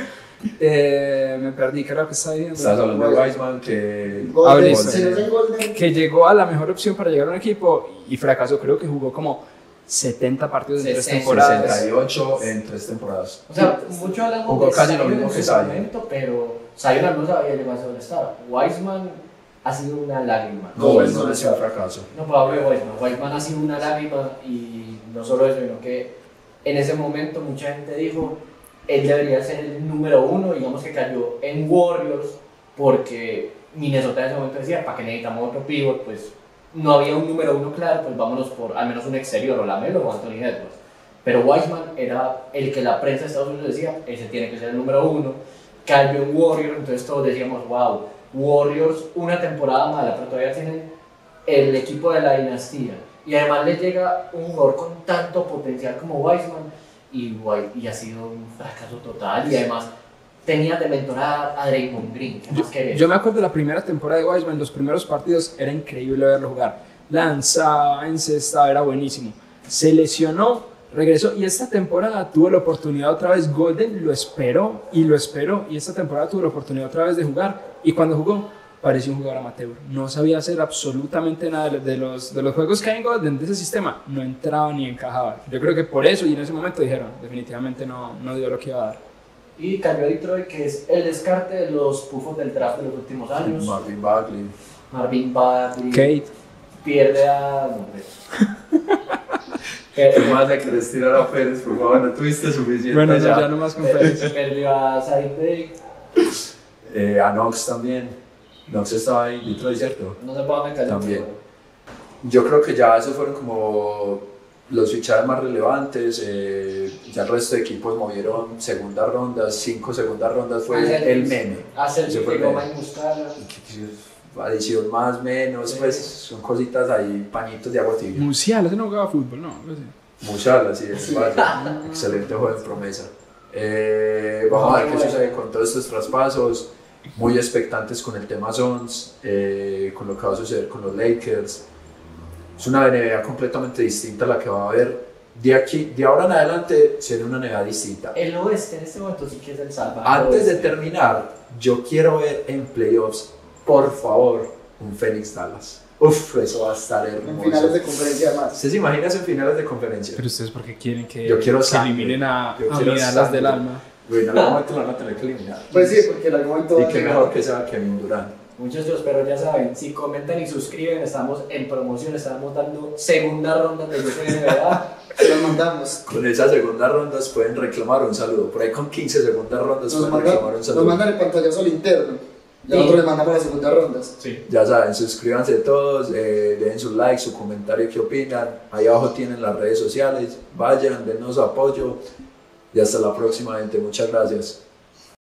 Eh, me perdí, ¿qué era lo que estaba diciendo? Estás hablando de Weissman. Weissman, que... Ah, Golden, listo. si no es el Golden, Que llegó a la mejor opción para llegar a un equipo y fracasó. Creo que jugó como setenta partidos en tres sesenta. temporadas. sesenta y ocho en tres temporadas. O sea, mucho hablamos Jugó de casi lo Zion mismo en que su Zion. momento, pero Zion no sabía llegar a donde estaba. Weissman ha sido una lágrima. No, Weissman ha sido un fracaso. No, pero hablo de Weissman. Weissman ha sido una lágrima y no solo eso, sino que en ese momento mucha gente dijo él debería ser el número uno, digamos que cayó en Warriors porque Minnesota en ese momento decía, ¿para qué necesitamos otro pivot? Pues no había un número uno claro, pues vámonos por al menos un exterior, o Lamelo o Anthony Edwards. Pero Weissman era el que la prensa de Estados Unidos decía, ese tiene que ser el número uno. Cayó en Warriors, entonces todos decíamos, wow, Warriors una temporada mala, pero todavía tienen el equipo de la dinastía. Y además les llega un jugador con tanto potencial como Weissman y, Wei- y ha sido un fracaso total. Y además tenía de mentorar a Draymond Green. ¿Qué más querés? Yo me acuerdo de la primera temporada de Weissman, los primeros partidos era increíble verlo jugar. Lanzaba, encestaba, era buenísimo. Se lesionó, regresó y esta temporada tuvo la oportunidad otra vez. Golden lo esperó y lo esperó y esta temporada tuvo la oportunidad otra vez de jugar y cuando jugó parecía un jugador amateur. No sabía hacer absolutamente nada de de los, de los juegos que hay en Golden, de ese sistema. No entraba ni encajaba. Yo creo que por eso y en ese momento dijeron, definitivamente no, no dio lo que iba a dar. Y cayó a Detroit, que es el descarte de los pufos del draft de los últimos años. Marvin Bagley. Marvin Bagley. Kate. Pierde a... No, pues. ¿Qué Pierde- más le querés tirar a Pérez? Por favor, no tuviste suficiente Bueno, no, ya. ya no más con Pérez. Perdió a Sadie Day. Eh, a Knox también. Knox estaba ahí, Detroit, ¿cierto? No se puede cayó. También. Yo creo que ya esos fueron como los fichajes más relevantes. Eh, ya el resto de equipos movieron segundas rondas, cinco segundas rondas fue Ah, el meme. Hace el Ese fue el llegó meme. Mike Muscala. Adición más, menos, Sí. pues son cositas ahí, pañitos de agua tibia. Musial, ese no jugaba fútbol, no. algo así. Musiala, sí, es vaya. Excelente joven promesa. Eh, vamos a ver qué sucede con todos estos traspasos. Muy expectantes con el tema Suns, eh, con lo que va a suceder con los Lakers. Es una N B A completamente distinta a la que va a haber. De, aquí, de ahora en adelante será una N B A distinta. El oeste en este momento sí que es el salvador. Antes de terminar, yo quiero ver en playoffs, por favor, un Phoenix Dallas. Uf, eso va a estar en hermoso. finales de conferencia además. ¿Usted se imagina en finales de conferencia? Pero ustedes, ¿por qué quieren que, Yo quiero que sangre. eliminen a, Yo a quiero mi Dallas sangre. del alma? Bueno, en algún momento lo van a tener que eliminar. Pues sí, porque el argumento Y va a qué llegar. mejor que sea Kevin Durant. Muchachos, pero ya saben, si comentan y suscriben, estamos en promoción, estamos dando segunda ronda de Yo Soy N B A. Se los mandamos. Con esas segundas rondas pueden reclamar un saludo. Por ahí con quince segundas rondas Nos pueden mandan, reclamar un nos saludo. mandan el pantallazo al interno. Y Sí. nosotros les mandamos las segundas rondas. Sí. Ya saben, suscríbanse todos, eh, den su like, su comentario, qué opinan. Ahí abajo tienen las redes sociales. Vayan, denos su apoyo. Y hasta la próxima, gente. Muchas gracias.